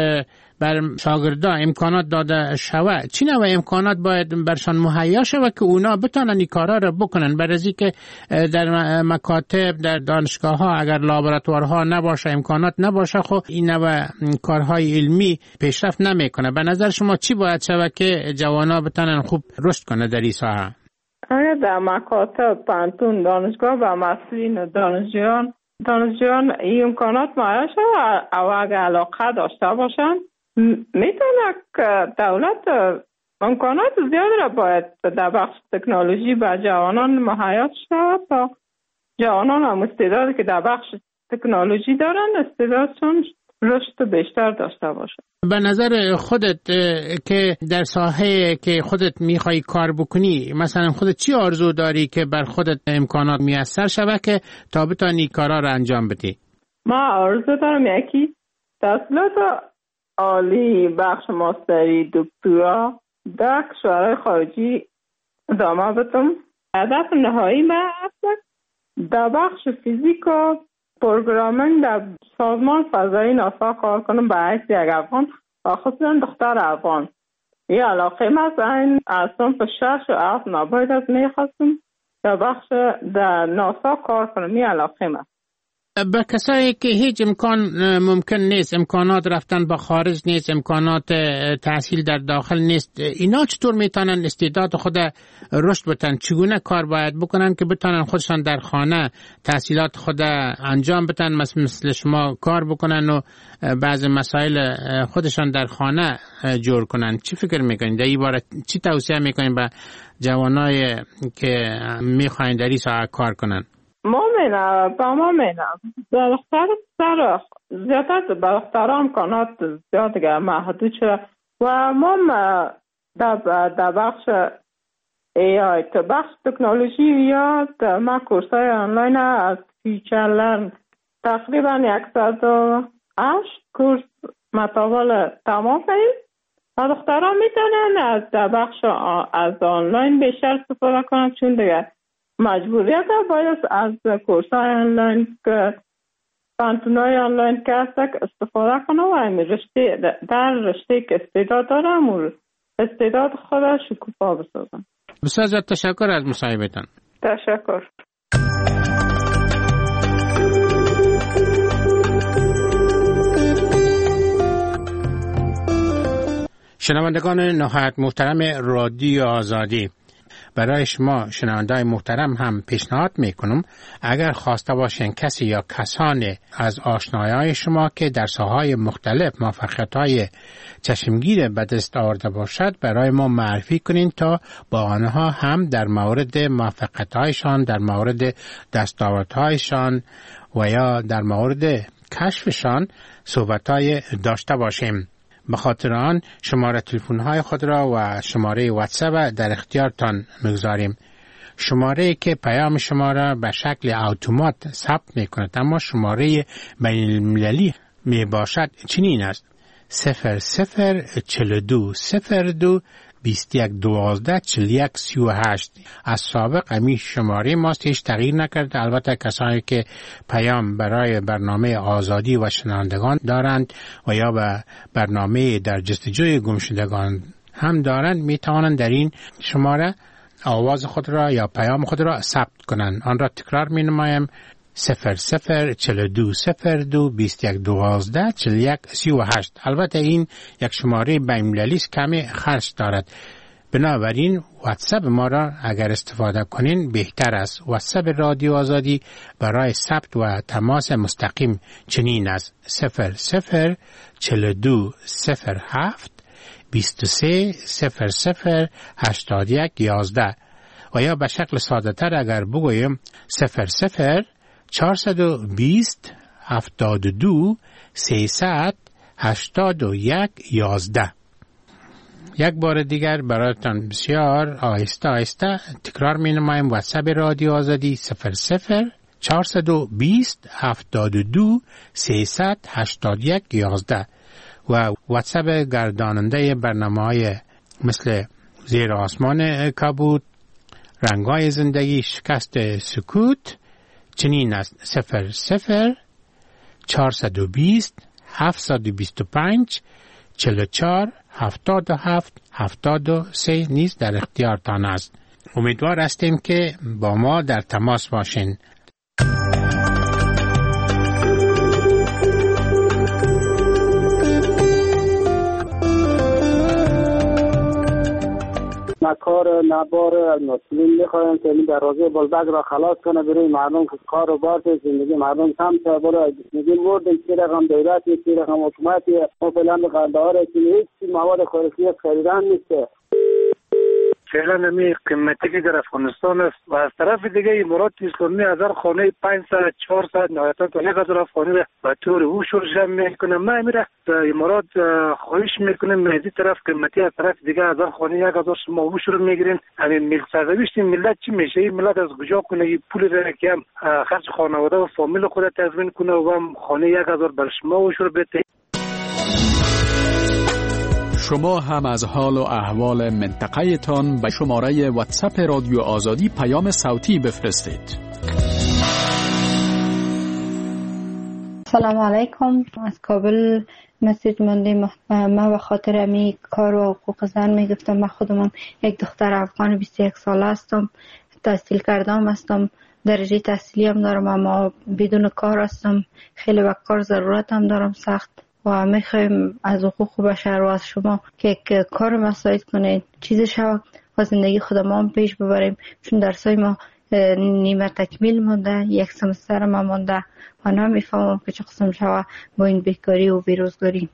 بر شاگردان امکانات داده شود، چی نوع امکانات باید برشان مهیا شود که اونا بتونن این کارا رو بکنن؟ برای که در مکاتب، در دانشگاه ها اگر لابراتوارها نباشه، امکانات نباشه، خب این نوع کارهای علمی پیشرفت نمیکنه. به نظر شما چی باید شود که جوانا بتونن خوب رشد کنه در این ساحه؟ اگر در مکاتب، پانتون، دانشگاه و مسئولین دانشجویان دانشجویان این امکانات مهیا شود او اگر علاقه داشته باشن، میتونه که دولت امکانات زیاد را باید در بخش تکنولوژی به جوانان مهیا شود تا جوانان هم استعدادی که در بخش تکنولوژی دارن استعدادشون رشد بیشتر داشته باشن. به نظر خودت که در ساحه که خودت میخوای کار بکنی، مثلا خودت چی آرزو داری که بر خودت امکانات میسر شود که تا بتانی کارا را انجام بدی؟ ما آرزو دارم یکی تحصیلات عالی، بخش ماستری، دکترا در کشورهای خارجی ادامه بدم. هدف نهایی من است در بخش فیزیک و پروگرامینگ در سازمان فضایی ناسا کار کنم به حیث یک افغان و خصوصا دختر افغان. یه علاقه من از صنف شش و هفت نباید از میخواستم در بخش در ناسا کار کنم. یه علاقه من به کسایی که هیچ امکان ممکن نیست، امکانات رفتن به خارج نیست، امکانات تحصیل در داخل نیست، اینا چطور میتونن استعداد خود رشد بتن؟ چگونه کار باید بکنن که بتونن خودشان در خانه تحصیلات خود انجام بدن، مثل, مثل شما کار بکنن و بعض مسائل خودشان در خانه جور کنن؟ چی فکر میکنین در این باره؟ چی توصیه میکنین به جوانای که میخواین در این ساحه کار کنن؟ ما مینم با ما مینم دختر سر زیادت به دختر امکانات زیاد دیگه محدود شده و ما در, در بخش ای آی تو بخش تکنولوژی یا ما کورس های آنلاین از فیچر لرن تقریبا صد و هشت کورس متوالی تمام کنیم و دخترها میتونن از در بخش از آنلاین بیشتر استفاده کنن، چون دیگه مجبوریت باید از کورس های آنلاین که پانتونای آنلاین که هست استفاده کنه و همین رشته در رشته که استعداد دارم و استعداد خودش شکوفا بسازم. بسیار زیاد تشکر از مصاحبتان. تشکر. شنوندگان نهایت محترم رادیو آزادی، برای شما شنونده‌های محترم هم پیشنهاد میکنم اگر خواسته باشین کسی یا کسان از آشنایان شما که در ساحه‌های مختلف موفقیت‌های چشمگیر به دست آورده باشد برای ما معرفی کنین تا با آنها هم در مورد موفقیت‌هایشان، در مورد دستاوردهایشان و یا در مورد کشفشان صحبت‌های داشته باشیم. به خاطر آن شماره تلفن‌های خود را و شماره واتساپ در اختیارتان می‌گذاریم. شماره که پیام شما را به شکل اتومات ثبت می‌کند اما شماره بین‌المللی می باشد چنین است: صفر صفر چهل و دو صفر دو بیست و یک دوازده چهل و یک سی و هشت. از سابق امی شماره ماست، هیچ تغییر نکرده. البته کسانی که پیام برای برنامه آزادی و شنوندگان دارند و یا به برنامه در جستجوی گمشدگان هم دارند می توانند در این شماره آواز خود را یا پیام خود را ثبت کنند. آن را تکرار می نمایم: صفر صفر چهل و دو صفر دو بیست و یک دوازده چهل و یک سی و هشت. البته این یک شماره بین‌المللی است، کمی خرج دارد، بنابراین واتساپ ما را اگر استفاده کنین بهتر است. واتساپ رادیو آزادی برای ثبت و تماس مستقیم چنین است: صفر صفر چهل و دو صفر هفت بیست و سه صفر صفر هشتاد و یک یازده و یا به شکل ساده تر اگر بگویم صفر صفر چهارصد و بیست هفتاد و دو سیصد هشتاد و یک یازده. یک بار دیگر برایتان بسیار آهسته آهسته تکرار می نمایم. واتساپ رادیو آزادی صفر صفر چهارصد و بیست هفتاد و دو سیصد هشتاد و یک یازده و واتساپ گرداننده برنامه‌های مثل زیر آسمان کبود، رنگای زندگی، شکست سکوت چنین است: صفر صفر چهارصد و بیست هفتصد و بیست و پنج چهل و چهار هفتاد و هفت هفتاد و سه نیز در اختیارتان است. امیدوار هستیم که با ما در تماس باشین. کار نبار المسلمین میخوایم که این دروازه بلبک را خلاص کنه برای مردم که کار و بار زندگی مردم کم شه. برای میگیم مرد که رقم دولتی که رقم حکومتی ما فعلا به قندهار که هیچ مواد خوراکی خریدن نیست. فعلا نمی قیمتی که در افغانستان است و از طرف دیگه امارات اسلامی از هر خانه پانصد چهارصد نهایتا تا یک هزار افغانی را به طور اوشور جمع میکنه. ما میره امارات خواهش میکنیم از این طرف قیمتی از طرف دیگه از هر خانه یک هزار شما اوشور میگیرین. همین ملت سرنوشت ملت چی میشه؟ این ملت از کجا کنه این پول را که هم خرج خانواده و فامیل خود تضمین کنه و هم خانه یک هزار بر شما اوشور بده؟ شما هم از حال و احوال منطقه تان به شماره واتساپ رادیو آزادی پیام صوتی بفرستید. سلام علیکم. از کابل مسیج مانده. ما به خاطر امی کار و حقوق زن میگفتم. من خودم یک دختر افغان بیست و یک ساله هستم، تحصیل کردم هستم، درجه تحصیلی هم دارم، اما بدون کار هستم. خیلی به کار ضرورت هم دارم سخت و میخوایم از حقوق بشر و از شما که کار مساعد کنید، چیزی شود و زندگی خودمون هم پیش ببریم، چون درسای ما نیمه تکمیل مونده، یک سمستر ما مونده و نمیفهمم که چه قسم شود با این بیکاری و بیروزگاری.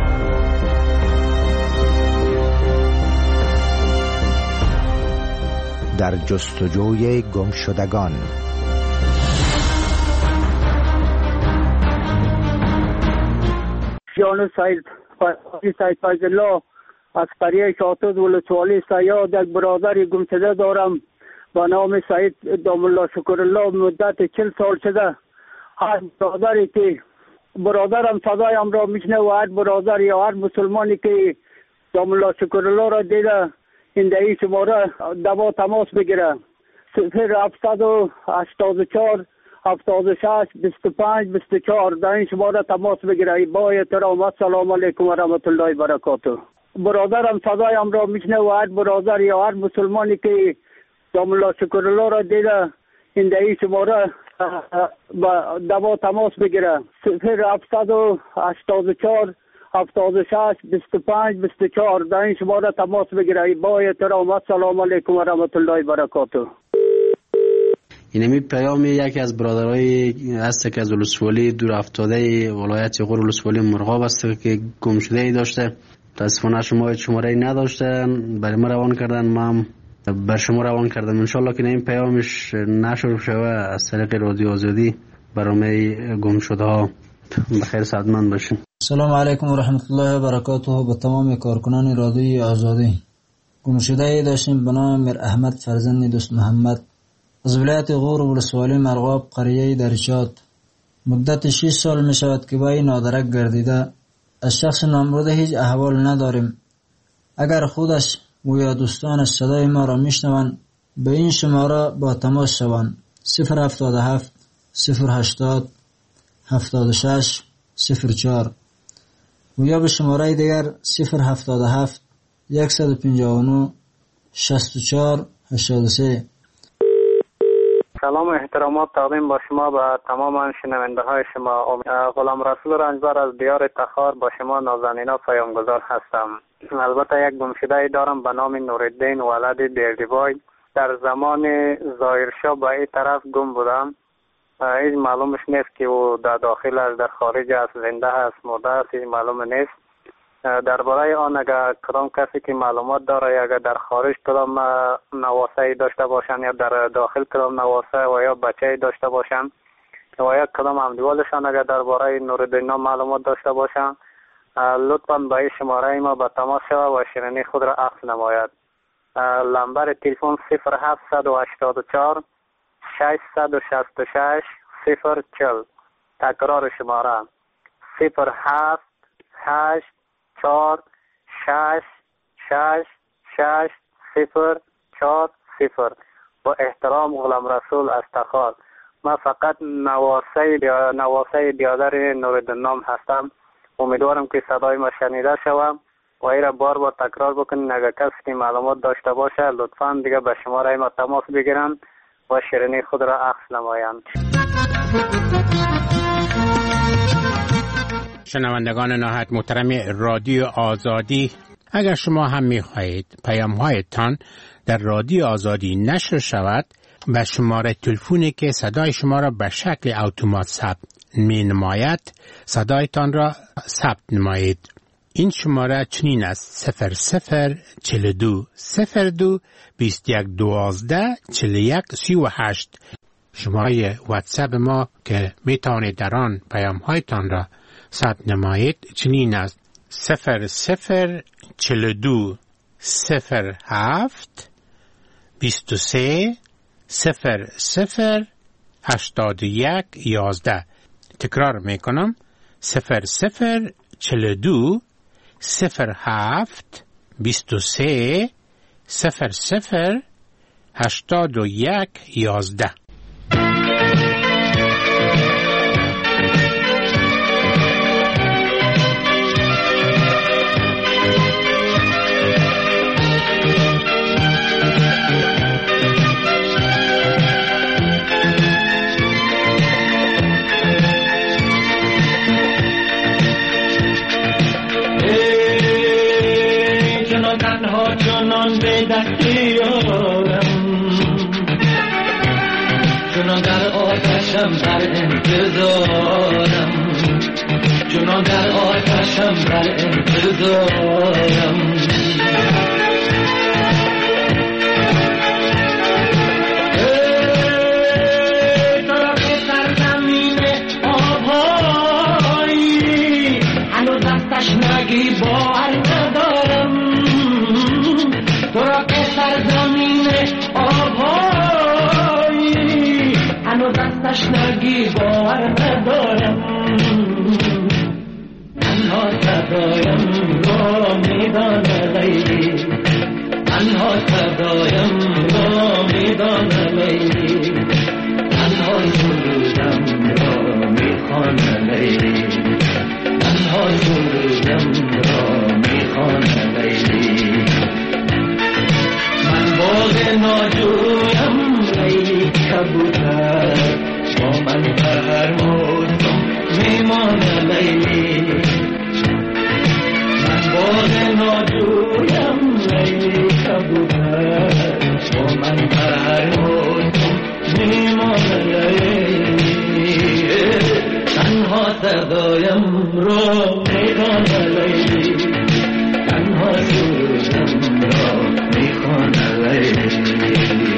در جستجوی گم شدگان. جان سید سید فیض الله از قریه شاطد ولسوالی سیاد یک برادر گمشده دارم با نام سید دام الله شکر الله. مدت چل سال شده هر برادری که برادرم صدایم را میشنه و هر برادر یا هر مسلمانی که دام الله شکر الله را دیده این دهی شماره دوا تماس بگیره. صفر هفتصد و هشتاد و چهار هفتاد و شش بیست و پنج بیست و چهار در این شماره تماس بگیره. با احترام السلام علیکم و رحمت الله و برکاته. برادرم صدایم را میشنه و هر برادر یا هر مسلمانی که دام الله شکر الله را دیده این دهی شماره با دوا تماس بگیره. صفر هفتصد و هشتاد و چهار هفتاد و شش بیست و پنج بیست و چهار در این شماره تماس بگیره. با احترام السلام علیکم و رحمت الله و برکاته. اینمی پیام یکی از برادرای هست که از ولسوالی دور افتاده ولایت غور ولسوالی مرغاب است که گم شده ای داشته. متاسفانه شما شماره ای نداشتن، برای ما روان کردن، ما بر شما روان کردم. ان شاء الله که این پیامش نشر شوه از طریق رادیو آزادی برای گم شده ها بخیر سعادتمند باشین. سلام علیکم و رحمت الله و برکاته. به تمام کارکنان رادیو آزادی. گم شده ای داشتیم به نام میر احمد فرزند دوست محمد از ولایت غور ولسوالی مرغاب قریه درچات. مدت شش سال می شود که با این نادرک گردیده. از شخص نامبرده هیچ احوال نداریم. اگر خودش و یا دوستانش صدای ما را میشنوند به این شماره با تماس شوند. صفر هفتاد و هفت صفر هشتاد هفتاد و شش صفر چهار و یا به شماره دیگر صفر هفتاد و هفت صد و پنجاه و نه شصت و چهار هشتاد و سه. سلام و احترامات تقدیم با شما به تمام شنونده های شما. غلام رسول رنجبر از دیار تخار با شما نازنینا پیامگذار هستم. البته یک گمشده دارم به نام نورالدین ولد بیردیبای. در زمان ظاهرشاه به این طرف گم بودم. هیچ معلومش نیست که او در داخل است، در خارج است، زنده است، مرده است، هیچ معلوم نیست. درباره آن اگر کدام کسی که معلومات داره یا اگر در خارج کدام نواسه داشته باشن یا در داخل کدام نواسه و یا بچه داشته باشن و یا کدام همدیوالشان اگر درباره نورالدین معلومات داشته باشن لطفاً با این شماره ما با تماس شود و شیرینی خود را عکس نماید. نمبر تلفن صفر هفت هشت چهار ششصد و شصت و شش صفر چهل. تکرار شماره صفر هفت هشت چهار شش شش شش صفر چهار صفر. با احترام غلام رسول از تخار. من فقط نواسه بیا... نواسه بیادر نوردین نام هستم. امیدوارم که صدای ما شنیده شوم و ای را بار بار تکرار بکنین. اگر کسی که معلومات داشته باشه لطفاً دیگه به شماره ما تماس بگیرن و شیرینی خود را عکس نمایند. شنوندگان نهایت محترم رادیو آزادی، اگر شما هم می‌خواهید پیام‌هایتان در رادیو آزادی نشر شود، به شماره تلفنی که صدای شما را به شکل اتومات ثبت می‌نماید صدایتان را ثبت نمایید. این شماره چنین است: صفر صفر چهل و دو صفر دو بیست و یک دوازده چهل و یک سی و هشت. شماره واتساپ ما که میتوانید در آن پیام‌هایتان را ثبت نمایید چنین است: صفر صفر چهل و دو صفر هفت بیست و سه صفر صفر هشتاد و یک یازده. تکرار میکنم: صفر صفر چهل و دو صفر هفت بیست و سه صفر صفر هشتاد و یک یازده. چونان در آتشم در انتظارم، چونان در آتشم در انتظارم. ای طرف سرزمین آبهایی، هنوز از تشنگی باور ندارم. طرف سرزمین آبهایی، هنوز از تشنگی باور ندارم. تنها صدایم را میدانه لیلی، تنها صدایم را میدانه لیلی، تنها سرودم را میخوانه لیلی، تنها سرودم را میخوانه لیلی. من باغ ناجویم لیلی کبوتر، با من هر موسم میمانه لیلی. من باغ ناجویم لیلی کبوتر، با من هر موسم میمانه لیلی. تنها صدایم رو میدانه لیلی، تنها سرودم را میخوانه لیلی.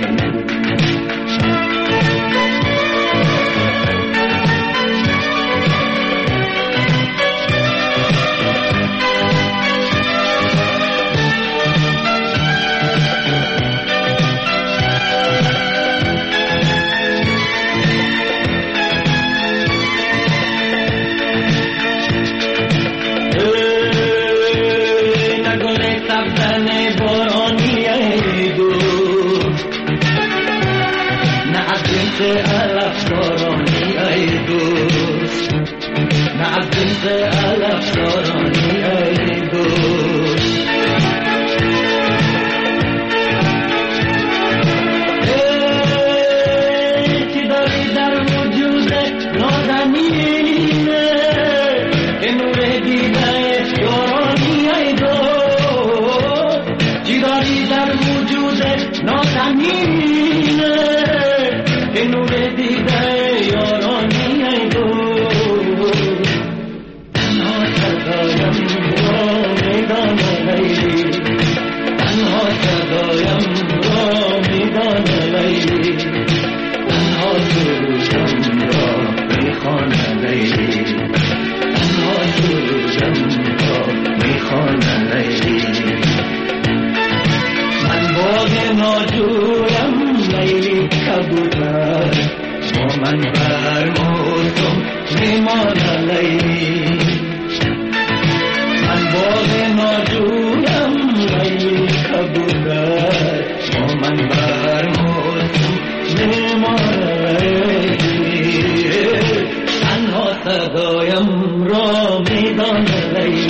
الافسارانی ای دوست، نه از جنس الافسارانی ای دوست. ای چی داری در وجود نازنینه، که نور دیده یارانی ای دوست. چی داری در وجود نازنینه، که نور دیده یارانی ای دوست. تنها صدایم را میدانه لیلی، تنها صدایم را میدانه لیلی، تنها سرودم را میخوانه لیلی، تنها سرودم را سردایم را میدان